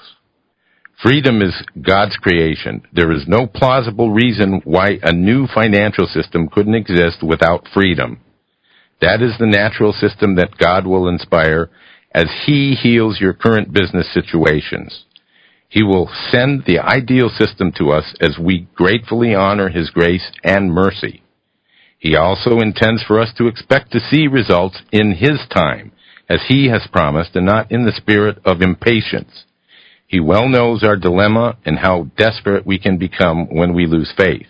Freedom is God's creation. There is no plausible reason why a new financial system couldn't exist without freedom. That is the natural system that God will inspire as he heals your current business situations. He will send the ideal system to us as we gratefully honor his grace and mercy. He also intends for us to expect to see results in his time, as he has promised, and not in the spirit of impatience. He well knows our dilemma and how desperate we can become when we lose faith.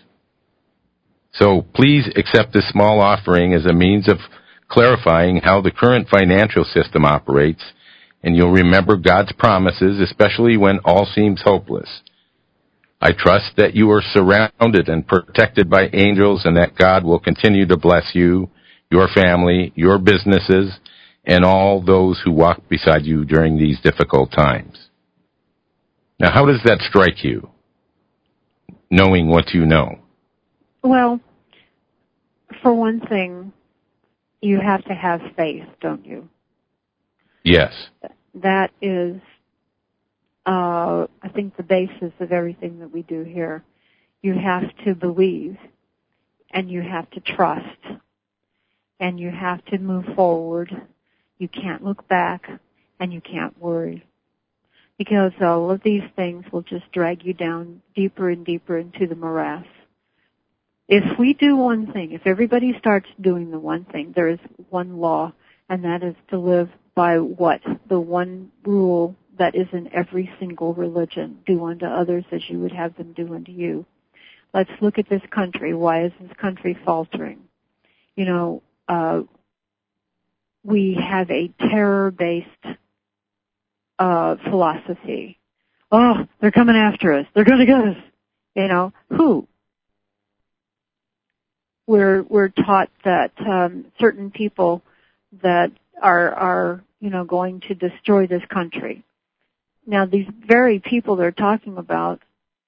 So please accept this small offering as a means of clarifying how the current financial system operates, and you'll remember God's promises, especially when all seems hopeless. I trust that you are surrounded and protected by angels and that God will continue to bless you, your family, your businesses, and all those who walk beside you during these difficult times. Now, how does that strike you, knowing what you know? Well, for one thing, you have to have faith, don't you? Yes. That is, uh, I think, the basis of everything that we do here. You have to believe, and you have to trust, and you have to move forward. You can't look back, and you can't worry, because all of these things will just drag you down deeper and deeper into the morass. If we do one thing, if everybody starts doing the one thing, there is one law, and that is to live by what? The one rule that is in every single religion. Do unto others as you would have them do unto you. Let's look at this country. Why is this country faltering? You know, uh, we have a terror-based uh, philosophy. Oh, they're coming after us. They're going to get us. You know, who? We're we're taught that um, certain people that are are you know going to destroy this country. Now, these very people they're talking about,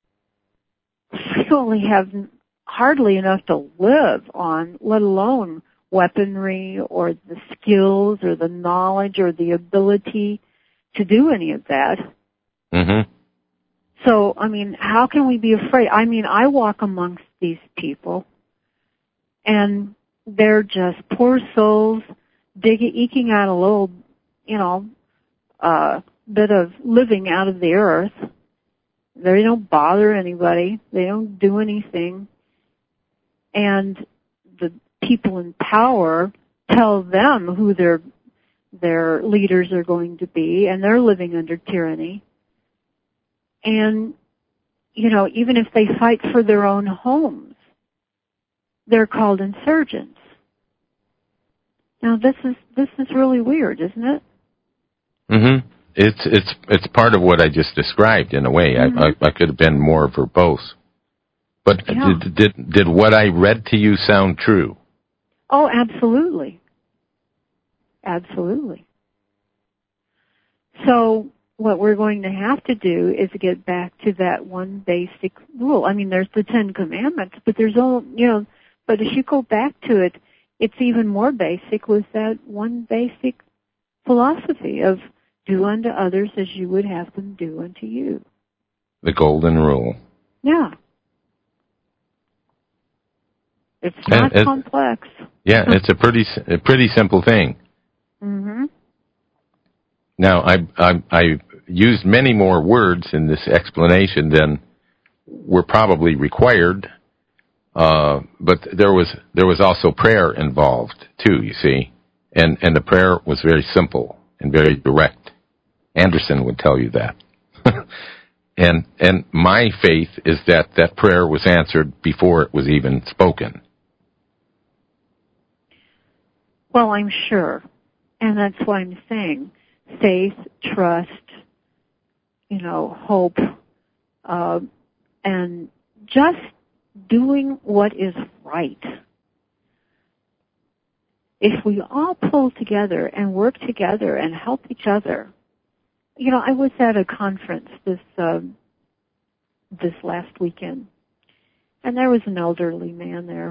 we only have hardly enough to live on, let alone weaponry or the skills or the knowledge or the ability to do any of that. Mm-hmm. So, I mean, how can we be afraid? I mean, I walk amongst these people, and they're just poor souls digging, eking out a little, you know, uh, bit of living out of the earth. They don't bother anybody. They don't do anything. And the people in power tell them who their their leaders are going to be, and they're living under tyranny. And, you know, even if they fight for their own homes, they're called insurgents. Now, this is this is really weird, isn't it? Mm-hmm. It's it's it's part of what I just described in a way. Mm-hmm. I, I I could have been more verbose. But yeah. did, did did what I read to you sound true? Oh, absolutely. Absolutely. So what we're going to have to do is get back to that one basic rule. I mean, there's the Ten Commandments, but there's all, you know, but if you go back to it, it's even more basic with that one basic philosophy of do unto others as you would have them do unto you. The golden rule. Yeah. It's not it, complex. Yeah, it's a pretty a pretty simple thing. Mm-hmm. Now, I, I I used many more words in this explanation than were probably required, uh, but there was there was also prayer involved too. You see, and and the prayer was very simple and very direct. Anderson would tell you that. and and my faith is that that prayer was answered before it was even spoken. Well, I'm sure. And that's why I'm saying faith, trust, you know, hope, uh, and just doing what is right. If we all pull together and work together and help each other. You know, I was at a conference this um, this last weekend, and there was an elderly man there,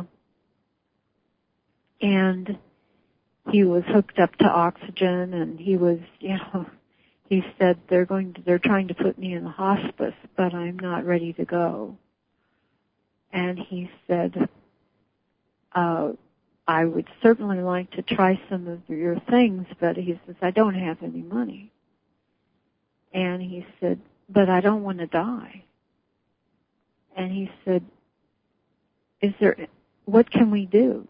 and he was hooked up to oxygen, and he was, you know, he said they're going to, they're trying to put me in the hospice, but I'm not ready to go. And he said, uh, I would certainly like to try some of your things, but he says, I don't have any money. And he said, but I don't want to die. And he said, is there, what can we do?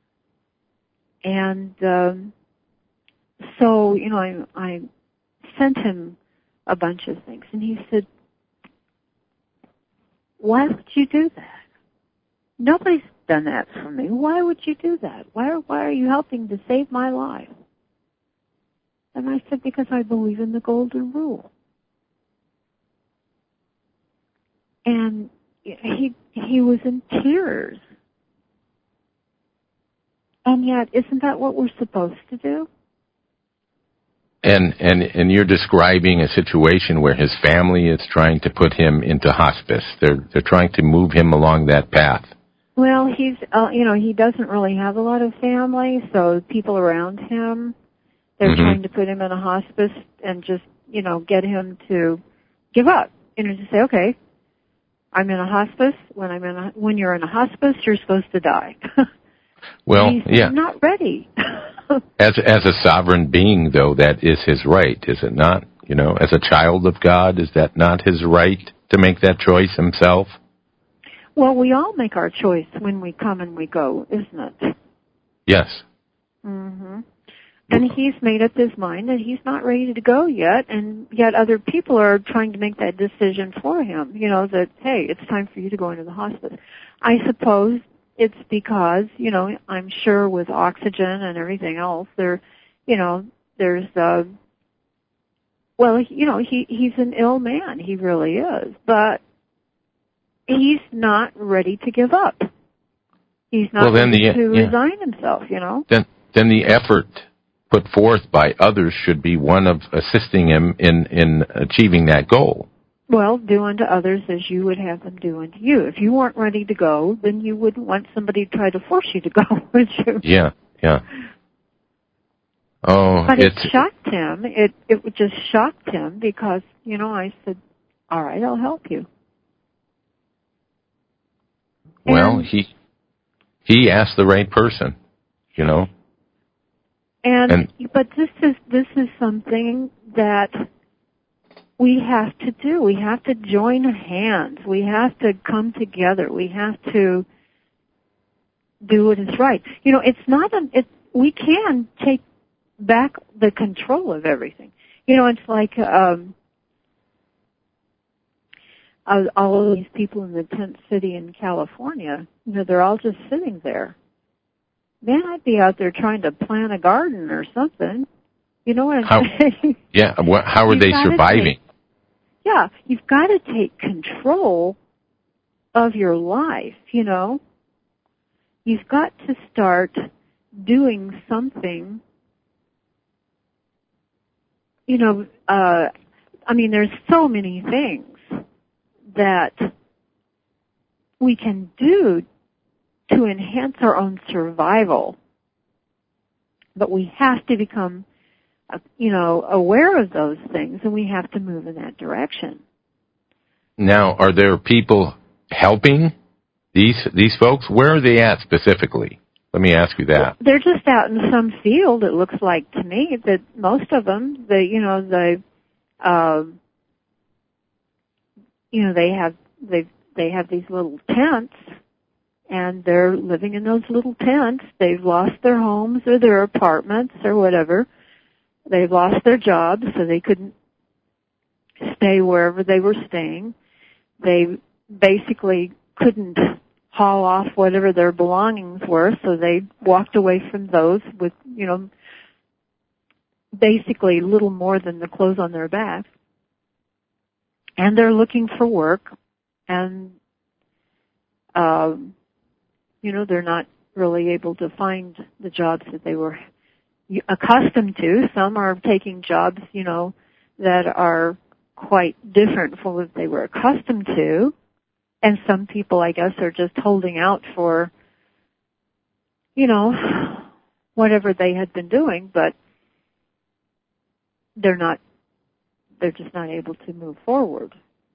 And um, so, you know, I, I sent him a bunch of things. And he said, why would you do that? Nobody's done that for me. Why would you do that? Why, why are you helping to save my life? And I said, because I believe in the golden rule. And he he was in tears. And yet, isn't that what we're supposed to do? And and and you're describing a situation where his family is trying to put him into hospice. They're they're trying to move him along that path. Well, he's uh, you know, he doesn't really have a lot of family, so people around him, they're mm-hmm. trying to put him in a hospice and just, you know, get him to give up. You know, just say, okay, I'm in a hospice. When I'm in a, when you're in a hospice, you're supposed to die. Well, he's yeah. not ready. as as a sovereign being, though, that is his right, is it not? You know, as a child of God, is that not his right to make that choice himself? Well, we all make our choice when we come and we go, isn't it? Yes. Mm-hmm. And he's made up his mind that he's not ready to go yet, and yet other people are trying to make that decision for him. You know, that, hey, it's time for you to go into the hospice. I suppose it's because, you know, I'm sure with oxygen and everything else, there, you know, there's, uh, well, you know, he, he's an ill man. He really is. But he's not ready to give up. He's not well, then ready the, to yeah. resign himself, you know. Then, then the effort put forth by others should be one of assisting him in, in achieving that goal. Well, do unto others as you would have them do unto you. If you weren't ready to go, then you wouldn't want somebody to try to force you to go, would you? Yeah, yeah. Oh, but it it's, shocked him. It it just shocked him because, you know, I said, all right, I'll help you. Well, and, he he asked the right person, you know. And, and but this is this is something that we have to do. We have to join hands. We have to come together. We have to do what is right. You know, it's not an, it, we can take back the control of everything. You know, it's like, um, all of these people in the tent city in California, you know, they're all just sitting there. Man, I'd be out there trying to plant a garden or something. You know what I'm how, saying? Yeah, what, how are they surviving? Take, yeah, you've got to take control of your life, you know. You've got to start doing something, you know, uh, I mean, there's so many things that we can do to enhance our own survival, but we have to become, uh, you know, aware of those things, and we have to move in that direction. Now, are there people helping these these folks? Where are they at specifically? Let me ask you that. Well, they're just out in some field. It looks like to me that most of them, they, you know, they, uh, you know, they have they they have these little tents. And they're living in those little tents. They've lost their homes or their apartments or whatever. They've lost their jobs, so they couldn't stay wherever they were staying. They basically couldn't haul off whatever their belongings were, so they walked away from those with, you know, basically little more than the clothes on their back. And they're looking for work, and um you know, they're not really able to find the jobs that they were accustomed to. Some are taking jobs, you know, that are quite different from what they were accustomed to. And some people, I guess, are just holding out for, you know, whatever they had been doing, but they're not, they're just not able to move forward.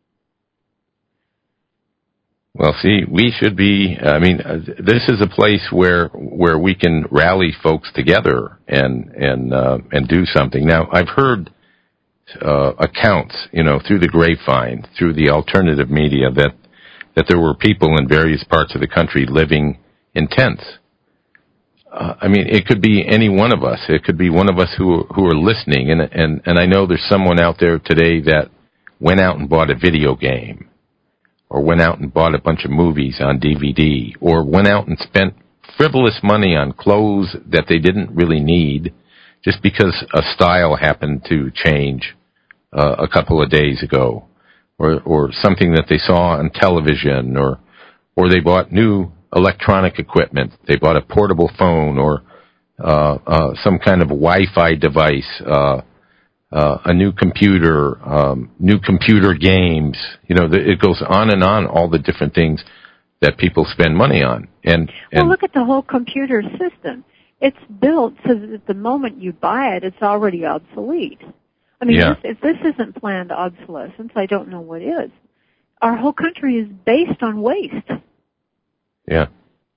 Well, see, we should be, I mean, uh, this is a place where where we can rally folks together and and uh, and do something. Now, I've heard uh, accounts, you know, through the grapevine, through the alternative media, that that there were people in various parts of the country living in tents. Uh, I mean, it could be any one of us. It could be one of us who who are listening, and and and I know there's someone out there today that went out and bought a video game, or went out and bought a bunch of movies on D V D, or went out and spent frivolous money on clothes that they didn't really need just because a style happened to change uh, a couple of days ago, or or something that they saw on television, or or they bought new electronic equipment. They bought a portable phone, or uh, uh, some kind of Wi-Fi device, uh Uh, a new computer, um, new computer games. You know, the, it goes on and on, all the different things that people spend money on. And, and well, look at the whole computer system. It's built so that at the moment you buy it, it's already obsolete. I mean, yeah. this, if this isn't planned obsolescence, I don't know what is. Our whole country is based on waste. Yeah.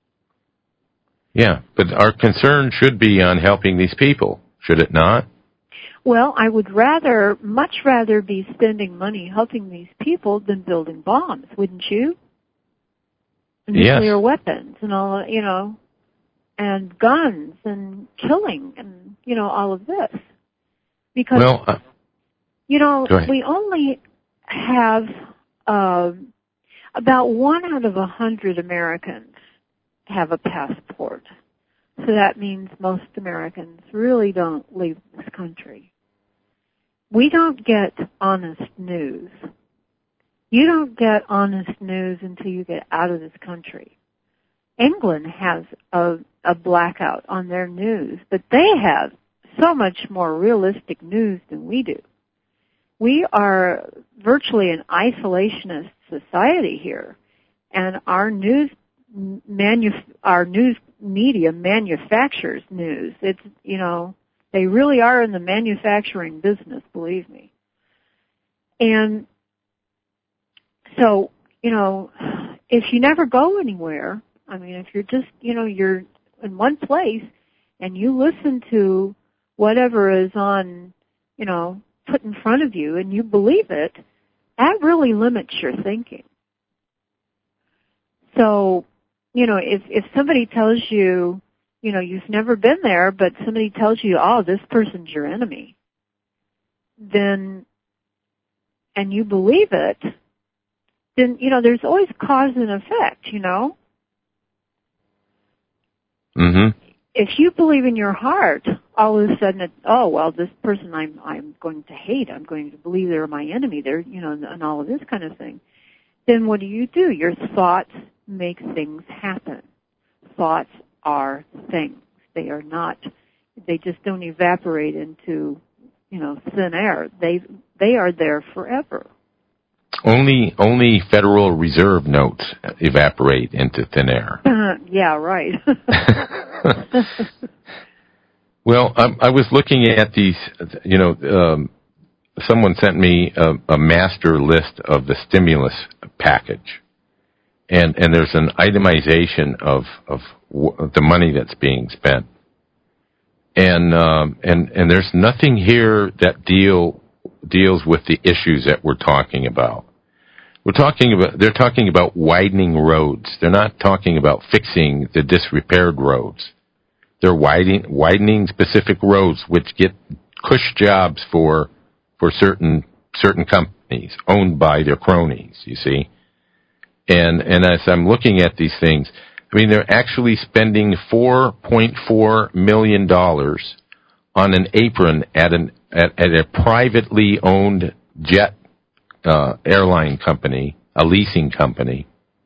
Yeah, but our concern should be on helping these people, should it not? Well, I would rather, much rather be spending money helping these people than building bombs, wouldn't you? Nuclear yes. weapons and all, you know, and guns and killing and, you know, all of this. Because, well, uh, you know, go ahead. we only have uh, about one out of a hundred Americans have a passport. So that means most Americans really don't leave this country. We don't get honest news. You don't get honest news until you get out of this country. England has a, a blackout on their news, but they have so much more realistic news than we do. We are virtually an isolationist society here, and our news manu- our news media manufactures news. It's, you know, they really are in the manufacturing business, believe me. And so, you know, if you never go anywhere, I mean, if you're just, you know, you're in one place and you listen to whatever is on, you know, put in front of you and you believe it, that really limits your thinking. So, you know, if, if somebody tells you, you know, you've never been there, but somebody tells you, oh, this person's your enemy, then, and you believe it, then, you know, there's always cause and effect, you know? Mm-hmm. If you believe in your heart, all of a sudden, it, oh, well, this person I'm, I'm going to hate, I'm going to believe they're my enemy, they're, you know, and all of this kind of thing, then what do you do? Your thoughts make things happen. Thoughts are things. They are not, they just don't evaporate into, you know, thin air. They, they are there forever. Only, only Federal Reserve notes evaporate into thin air. Uh, yeah, right. Well, I, I was looking at these, you know, um, someone sent me a, a master list of the stimulus package. And, and there's an itemization of, of w- the money that's being spent. And, um, and, and there's nothing here that deal, deals with the issues that we're talking about. We're talking about, they're talking about widening roads. They're not talking about fixing the disrepaired roads. They're widening, widening specific roads which get cush jobs for, for certain, certain companies owned by their cronies, you see. And, and as I'm looking at these things, I mean, they're actually spending four point four million dollars on an apron at an, at, at a privately owned jet Uh, airline company, a leasing company,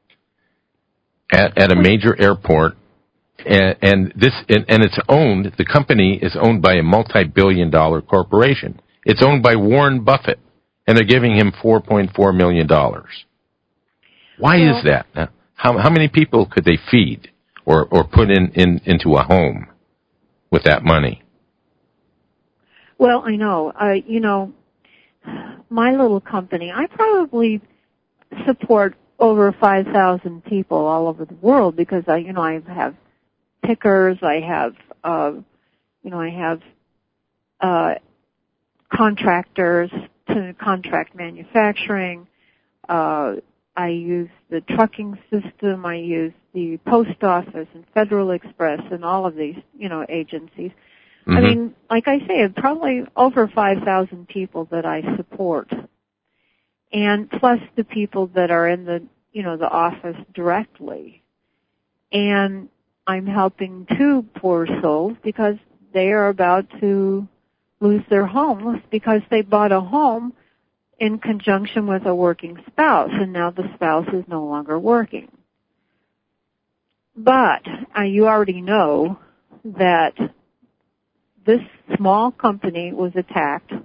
at, at a major airport, and, and this and, and it's owned. The company is owned by a multi-billion dollar corporation. It's owned by Warren Buffett, and they're giving him four point four million dollars. Why well, is that? How how many people could they feed or or put in, in into a home with that money? Well, I know. Uh, you know. My little company, I probably support over five thousand people all over the world because I, you know, I have pickers, I have, uh, you know, I have, uh, contractors to contract manufacturing, uh, I use the trucking system, I use the post office and Federal Express and all of these, you know, agencies. Mm-hmm. I mean, like I say, probably over five thousand people that I support. And plus the people that are in the, you know, the office directly. And I'm helping two poor souls because they are about to lose their homes because they bought a home in conjunction with a working spouse, and now the spouse is no longer working. But uh, you already know that this small company was attacked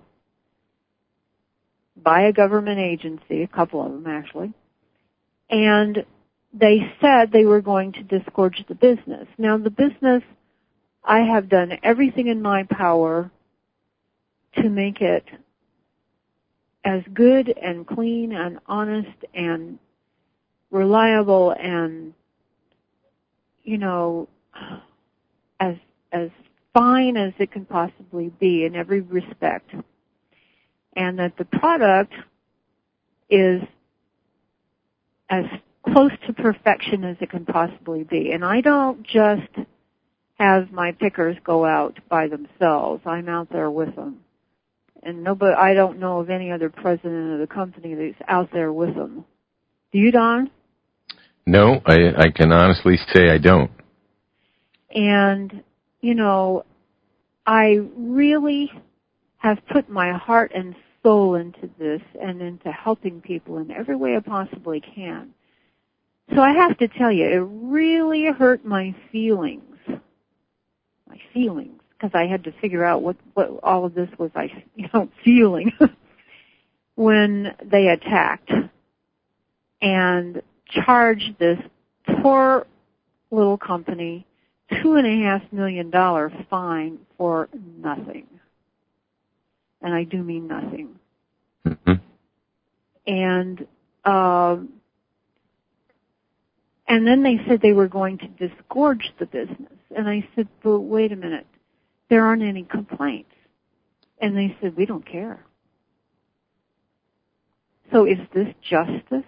by a government agency, a couple of them actually, and they said they were going to disgorge the business. Now the business, I have done everything in my power to make it as good and clean and honest and reliable and, you know, as, as fine as it can possibly be in every respect, and that the product is as close to perfection as it can possibly be. And I don't just have my pickers go out by themselves. I'm out there with them. And nobody, I don't know of any other president of the company that's out there with them. Do you, Don? No, I, I can honestly say I don't. And, you know, I really have put my heart and soul into this and into helping people in every way I possibly can. So I have to tell you, it really hurt my feelings, my feelings, because I had to figure out what, what all of this was I, you know, feeling when they attacked and charged this poor little company two and a half million dollar fine for nothing. And I do mean nothing. Mm-hmm. And, um, and then they said they were going to disgorge the business. And I said, but wait a minute, there aren't any complaints. And they said, we don't care. So is this justice?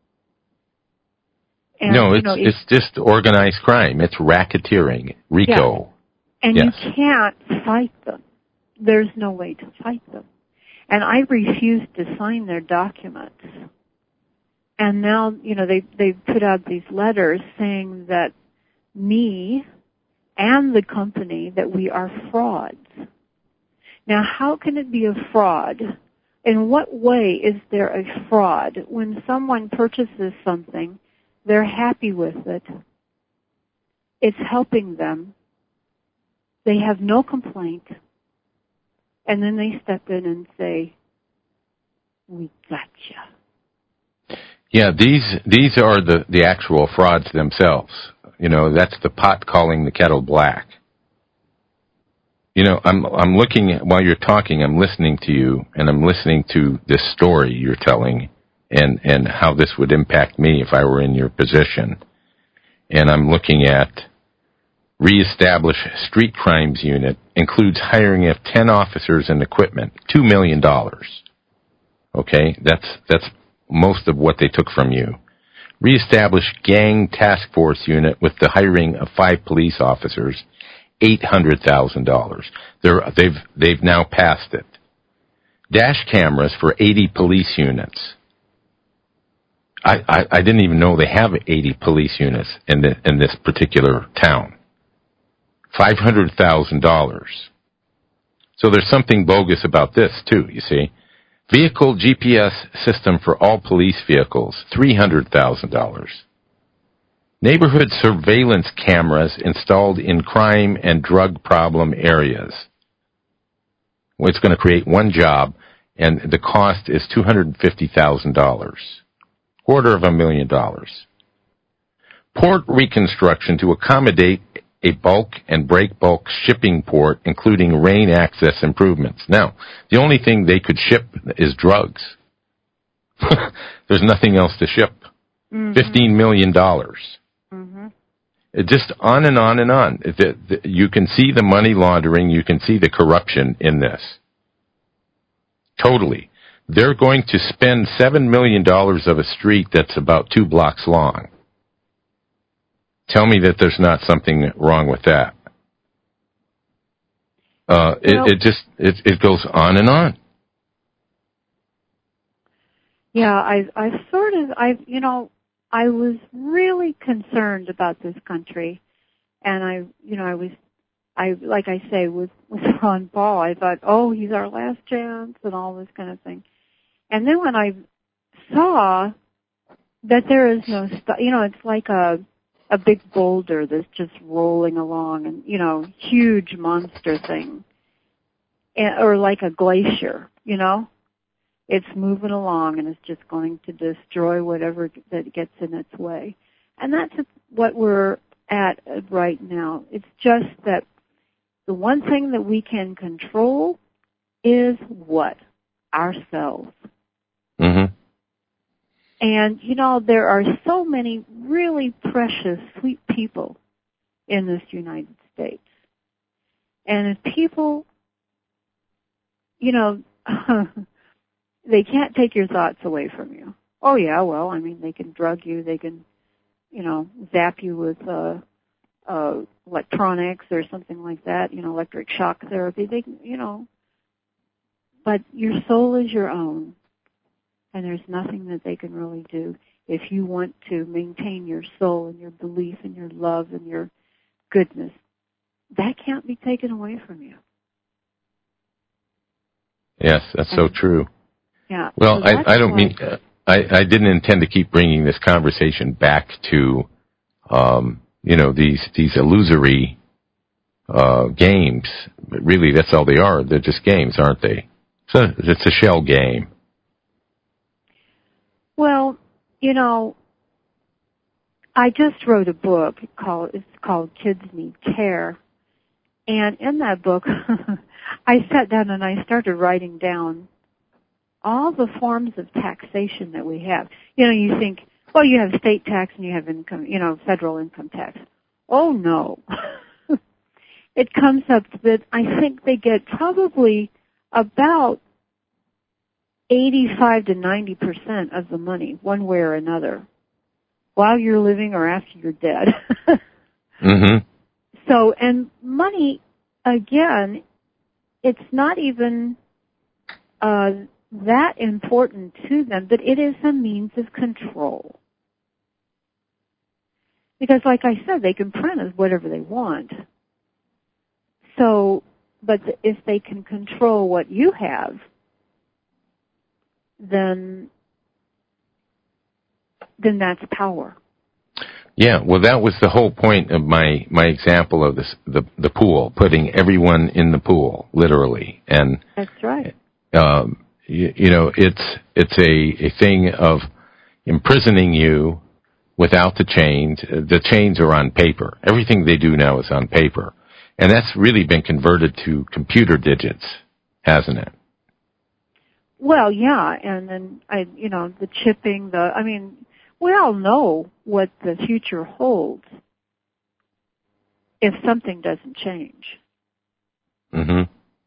And, no, it's, you know, it's it's just organized crime. It's racketeering, RICO. Yeah. And yes. you can't fight them. There's no way to fight them. And I refused to sign their documents. And now, you know, they they put out these letters saying that me and the company, that we are frauds. Now, how can it be a fraud? In what way is there a fraud? When someone purchases something, they're happy with it. It's helping them. They have no complaint. And then they step in and say, we gotcha. Yeah, these these are the, the actual frauds themselves. You know, that's the pot calling the kettle black. You know, I'm I'm looking at, while you're talking, I'm listening to you, and I'm listening to this story you're telling, and, and how this would impact me if I were in your position. And I'm looking at reestablish street crimes unit, includes hiring of ten officers and equipment, two million dollars. Okay, that's that's most of what they took from you. Reestablish gang task force unit with the hiring of five police officers, eight hundred thousand dollars. They're they've they've now passed it. Dash cameras for eighty police units. I, I, I didn't even know they have eighty police units in the, in this particular town. five hundred thousand dollars. So there's something bogus about this, too, you see. Vehicle G P S system for all police vehicles, three hundred thousand dollars. Neighborhood surveillance cameras installed in crime and drug problem areas. Well, it's going to create one job, and the cost is two hundred fifty thousand dollars. Quarter of a million dollars. Port reconstruction to accommodate a bulk and break bulk shipping port, including rain access improvements. Now, the only thing they could ship is drugs. There's nothing else to ship. Mm-hmm. fifteen million dollars. Mm-hmm. It just on and on and on. The, the, you can see the money laundering. You can see the corruption in this. Totally. They're going to spend seven million dollars of a street that's about two blocks long. Tell me that there's not something wrong with that. Uh, it, well, it just, it, it goes on and on. Yeah, I, I sort of, I, you know, I was really concerned about this country, and I, you know, I was, I, like I say, with, with Ron Paul, I thought, oh, he's our last chance, and all this kind of thing. And then when I saw that there is no, st- you know, it's like a, a big boulder that's just rolling along, and, you know, huge monster thing, and, or like a glacier, you know, it's moving along and it's just going to destroy whatever that gets in its way. And that's what we're at right now. It's just that the one thing that we can control is what? Ourselves. Mm-hmm. And, you know, there are so many really precious, sweet people in this United States. And if people, you know, they can't take your thoughts away from you. Oh, yeah, well, I mean, they can drug you. They can, you know, zap you with uh, uh, electronics or something like that, you know, electric shock therapy. They can, you know, but your soul is your own. And there's nothing that they can really do if you want to maintain your soul and your belief and your love and your goodness. That can't be taken away from you. Yes, that's and, so true. Yeah. Well, so I, I don't mean, uh, I, I didn't intend to keep bringing this conversation back to, um, you know, these, these illusory uh, games. But really, that's all they are. They're just games, aren't they? So it's a shell game. Well, you know, I just wrote a book called, it's called Kids Need Care. And in that book, I sat down and I started writing down all the forms of taxation that we have. You know, you think, well, you have state tax and you have income, you know, federal income tax. Oh, no. It comes up that I think they get probably about eighty-five to ninety percent of the money, one way or another, while you're living or after you're dead. Mm-hmm. So, and money, again, it's not even uh, that important to them, but it is a means of control. Because, like I said, they can print us whatever they want. So, but if they can control what you have, then then that's power. Yeah, well, that was the whole point of my, my example of this, the the pool, putting everyone in the pool, literally. And that's right. Um, you, you know, it's it's a, a thing of imprisoning you without the chains. The chains are on paper. Everything they do now is on paper, and that's really been converted to computer digits, hasn't it? Well, yeah, and then I, you know, the chipping. The I mean. We all know what the future holds if something doesn't change. Mm-hmm.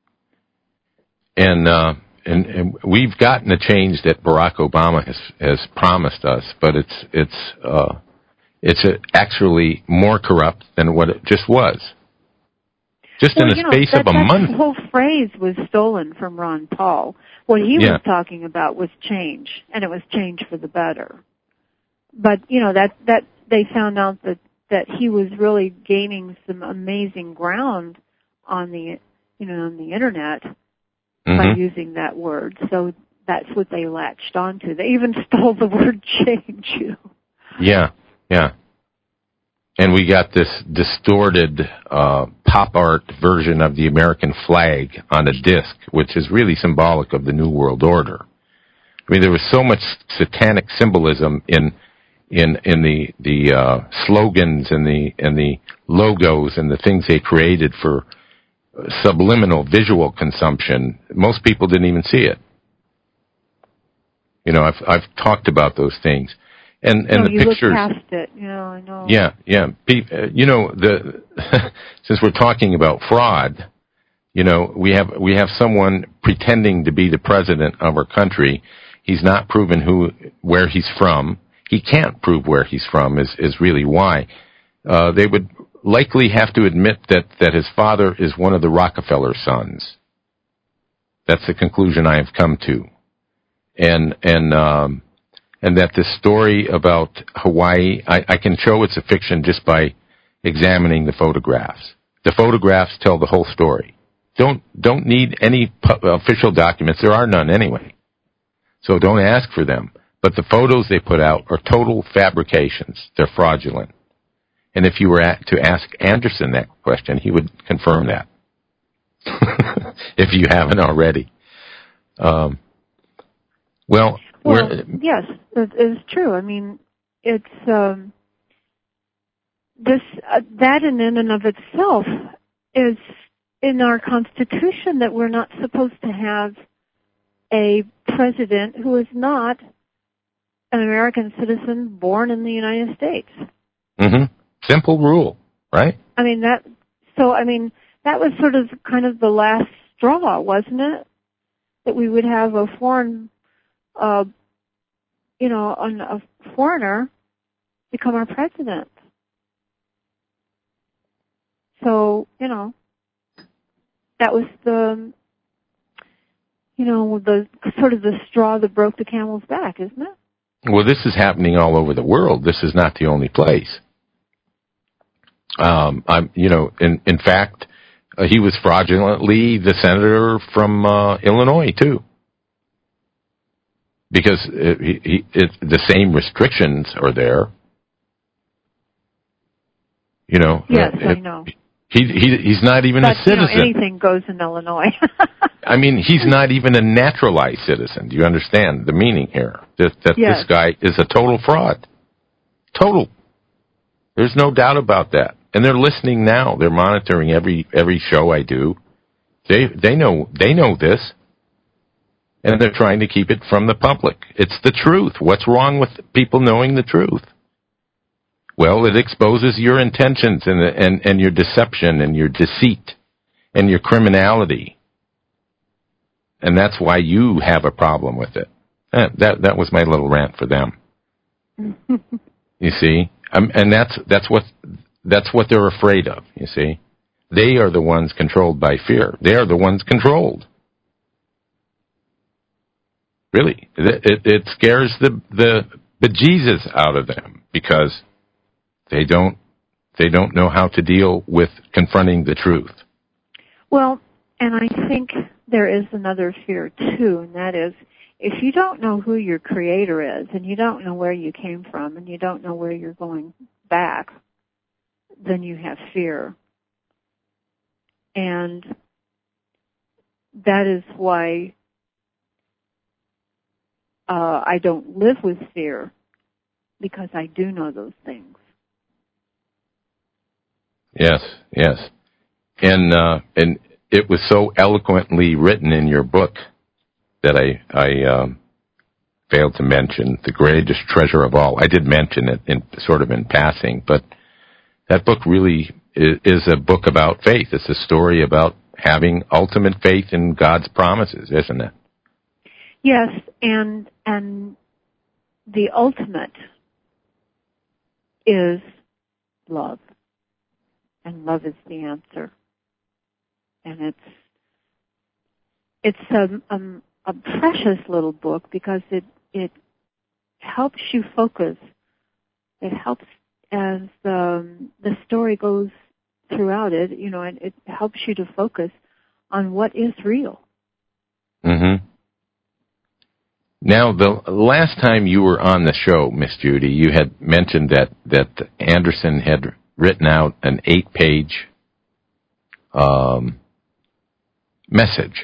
And, uh, and and we've gotten the change that Barack Obama has has promised us, but it's it's uh, it's actually more corrupt than what it just was. Just well, in the you know, space that, of a that month. The whole phrase was stolen from Ron Paul. What he yeah. was talking about was change, and it was change for the better. But, you know, that, that they found out that, that he was really gaining some amazing ground on the, you know, on the internet mm-hmm. by using that word. So that's what they latched onto. They even stole the word change. You know? Yeah, yeah. And we got this distorted uh, pop art version of the American flag on a disc, which is really symbolic of the New World Order. I mean, there was so much satanic symbolism in in in the the uh, slogans and the and the logos and the things they created for subliminal visual consumption. Most people didn't even see it. You know, I've I've talked about those things, and and no, the you pictures. Look past it. You know, I know. Yeah, yeah. You know, the since we're talking about fraud, you know, we have we have someone pretending to be the president of our country. He's not proven who where he's from. He can't prove where he's from is, is really why. Uh, they would likely have to admit that, that his father is one of the Rockefeller sons. That's the conclusion I have come to. And, and, um, and that this story about Hawaii, I, I can show it's a fiction just by examining the photographs. The photographs tell the whole story. Don't, don't need any pu- official documents. There are none anyway. So don't ask for them. But the photos they put out are total fabrications. They're fraudulent. And if you were at, to ask Anderson that question, he would confirm that. If you haven't already. Um, well, well we're, yes, it is true. I mean, it's um, this uh, that in and of itself is in our Constitution that we're not supposed to have a president who is not an American citizen born in the United States. Mm-hmm. Simple rule, right? I mean, that, so, I mean, that was sort of kind of the last straw, wasn't it? That we would have a foreign, uh, you know, an, a foreigner become our president. So, you know, that was the, you know, the sort of the straw that broke the camel's back, isn't it? Well, this is happening all over the world. This is not the only place. Um, I'm, you know, in in fact, uh, he was fraudulently the senator from uh, Illinois too, because it, he, it, the same restrictions are there. You know. Yes, it, I know. He he he's not even but, a citizen. You know, anything goes in Illinois. I mean, he's not even a naturalized citizen. Do you understand the meaning here? That, that yes. this guy is a total fraud. Total. There's no doubt about that. And they're listening now. They're monitoring every every show I do. They they know they know this. And they're trying to keep it from the public. It's the truth. What's wrong with people knowing the truth? Well, it exposes your intentions and and, and your deception and your deceit and your criminality. and that's why you have a problem with it. That that, that was my little rant for them. You see, um, and that's that's what that's what they're afraid of. You see, they are the ones controlled by fear. They are the ones controlled. Really, it, it, it scares the the bejesus out of them because they don't they don't know how to deal with confronting the truth. Well, and I think there is another fear too, and that is if you don't know who your creator is, and you don't know where you came from, and you don't know where you're going back, then you have fear. And that is why uh, I don't live with fear, because I do know those things. Yes, yes. And uh, and it was so eloquently written in your book that I I um, failed to mention the greatest treasure of all. I did mention it in sort of in passing, but that book really is, is a book about faith. It's a story about having ultimate faith in God's promises, isn't it? Yes, and and the ultimate is love, and love is the answer, and it's it's a, a, a precious little book because it it helps you focus. It helps as um, the story goes throughout it. You know, it, it helps you to focus on what is real. Mm-hmm. Now, the last time you were on the show, Miss Judy, you had mentioned that, that Anderson had written out an eight-page um, message.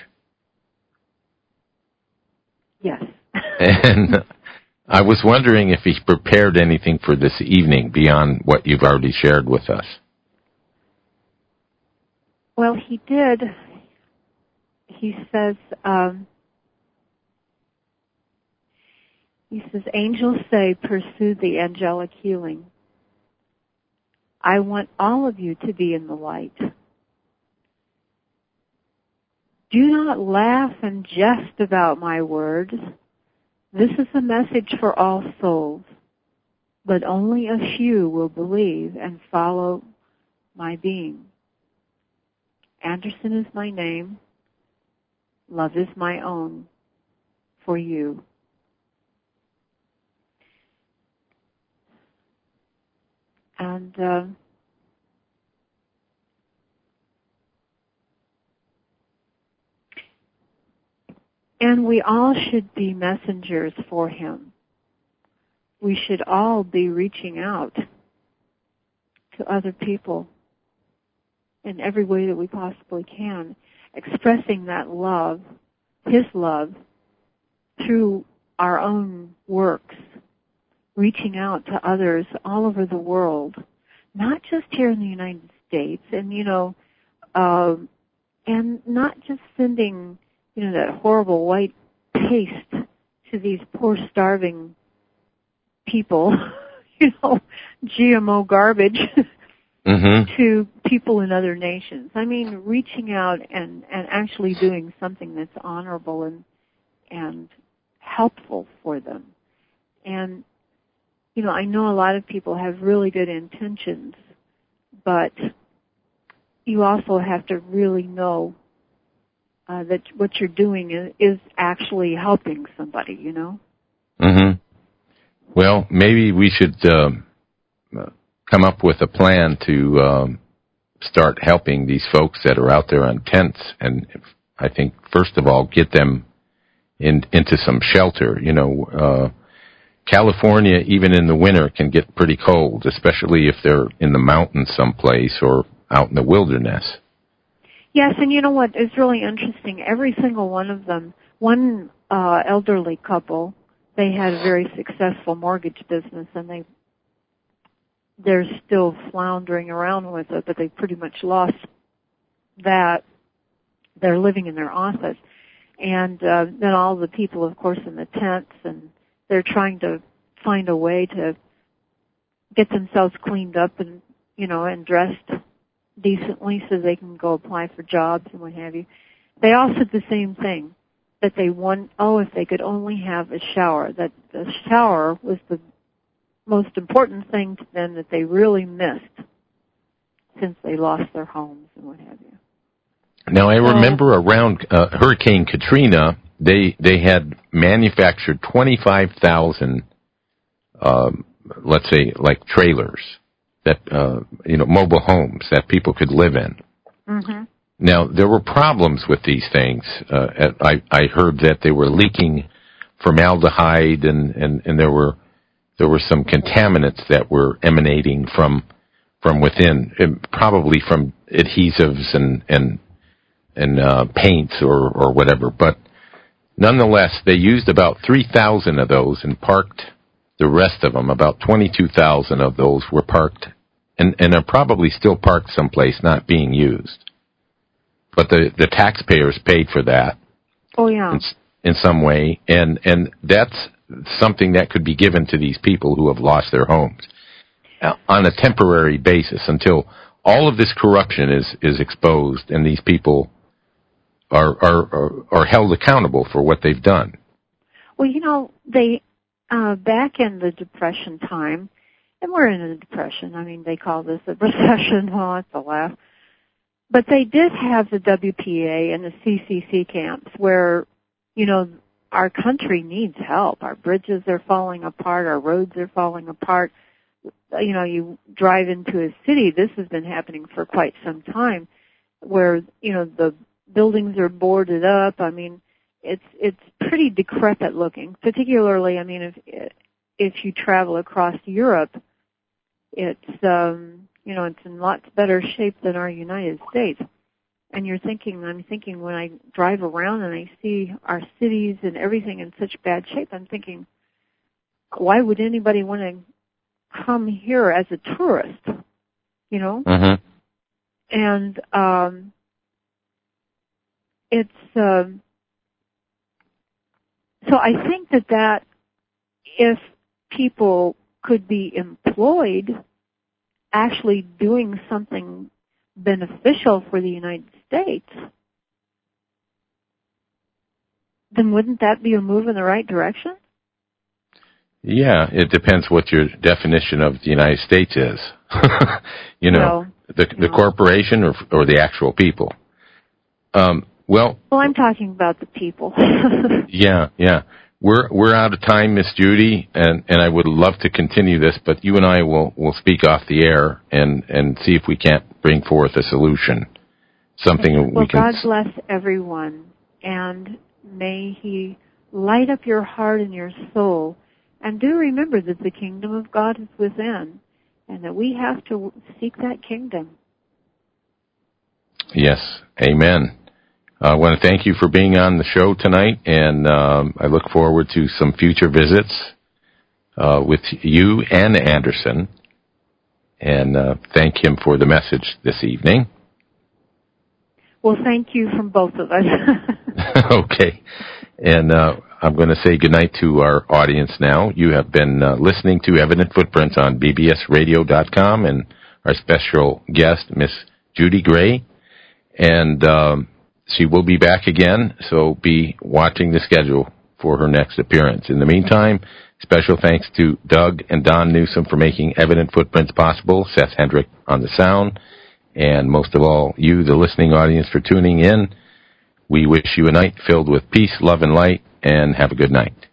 Yes. And I was wondering if he prepared anything for this evening beyond what you've already shared with us. Well, he did. He says, um, he says, angels say, pursue the angelic healing. I want all of you to be in the light. Do not laugh and jest about my words. This is a message for all souls, but only a few will believe and follow my being. Anderson is my name. Love is my own for you. And uh, and we all should be messengers for him. We should all be reaching out to other people in every way that we possibly can, expressing that love, his love, through our own works, reaching out to others all over the world, not just here in the United States, and, you know, uh, and not just sending, you know, that horrible white paste to these poor starving people, you know, G M O garbage, mm-hmm. to people in other nations. I mean, reaching out and, and actually doing something that's honorable and and helpful for them. And, you know, I know a lot of people have really good intentions, but you also have to really know uh, that what you're doing is, is actually helping somebody, you know? Mm-hmm. Well, maybe we should um, come up with a plan to um, start helping these folks that are out there on tents. And I think, first of all, get them in, into some shelter. You know, uh, California, even in the winter, can get pretty cold, especially if they're in the mountains someplace or out in the wilderness. Yes, and you know what is really interesting? Every single one of them, one uh, elderly couple, they had a very successful mortgage business, and they, they're still floundering around with it, but they pretty much lost that. They're living in their office. And uh, then all the people, of course, in the tents, and they're trying to find a way to get themselves cleaned up and, you know, and dressed decently so they can go apply for jobs and what have you. They all said the same thing. that they want, oh, if they could only have a shower, that the shower was the most important thing to them that they really missed since they lost their homes and what have you. Now, I remember around uh, Hurricane Katrina, they they had manufactured twenty-five thousand, um, let's say, like trailers, that uh, you know, mobile homes that people could live in. Mm-hmm. Now, there were problems with these things. Uh, I, I heard that they were leaking formaldehyde, and, and, and there were there were some contaminants that were emanating from from within, probably from adhesives and and and uh, paints or, or whatever. But nonetheless, they used about three thousand of those and parked the rest of them. About twenty-two thousand of those were parked, and, and are probably still parked someplace not being used. But the, the taxpayers paid for that. Oh, yeah. In, in some way, and, and that's something that could be given to these people who have lost their homes on a temporary basis until all of this corruption is, is exposed and these people are, are, are, are held accountable for what they've done. Well, you know, they, uh, back in the Depression time, and we're in a depression, I mean, they call this a recession, well, it's a laugh. But they did have the W P A and the C C C camps where, you know, our country needs help. Our bridges are falling apart. Our roads are falling apart. You know, you drive into a city, this has been happening for quite some time, where, you know, the buildings are boarded up. I mean, it's it's pretty decrepit looking. Particularly, I mean, if if you travel across Europe, it's um you know, it's in lots better shape than our United States. And you're thinking, I'm thinking when I drive around and I see our cities and everything in such bad shape, I'm thinking, why would anybody want to come here as a tourist? You know? Mm-hmm. And um, it's, um, so I think that that if people could be employed actually doing something beneficial for the United States, then wouldn't that be a move in the right direction? Yeah, it depends what your definition of the United States is. you know, well, the the no. corporation or or the actual people. Um, well, well, I'm talking about the people. yeah, yeah. We're we're out of time, Miss Judy, and, and I would love to continue this, but you and I will, will speak off the air and, and see if we can't bring forth a solution. Something well, we can. God bless everyone, and may He light up your heart and your soul. And do remember that the kingdom of God is within, and that we have to seek that kingdom. Yes, amen. I want to thank you for being on the show tonight, and um, I look forward to some future visits uh, with you and Anderson, and uh, thank him for the message this evening. Well, thank you from both of us. Okay, and uh, I'm going to say goodnight to our audience now. You have been uh, listening to Evident Footprints on B B S radio dot com, and our special guest, Miss Judy Gray, and um, she will be back again, so be watching the schedule for her next appearance. In the meantime, special thanks to Doug and Don Newsom for making Evident Footprints possible, Seth Hendrick on the sound, and most of all, you, the listening audience, for tuning in. We wish you a night filled with peace, love, and light, and have a good night.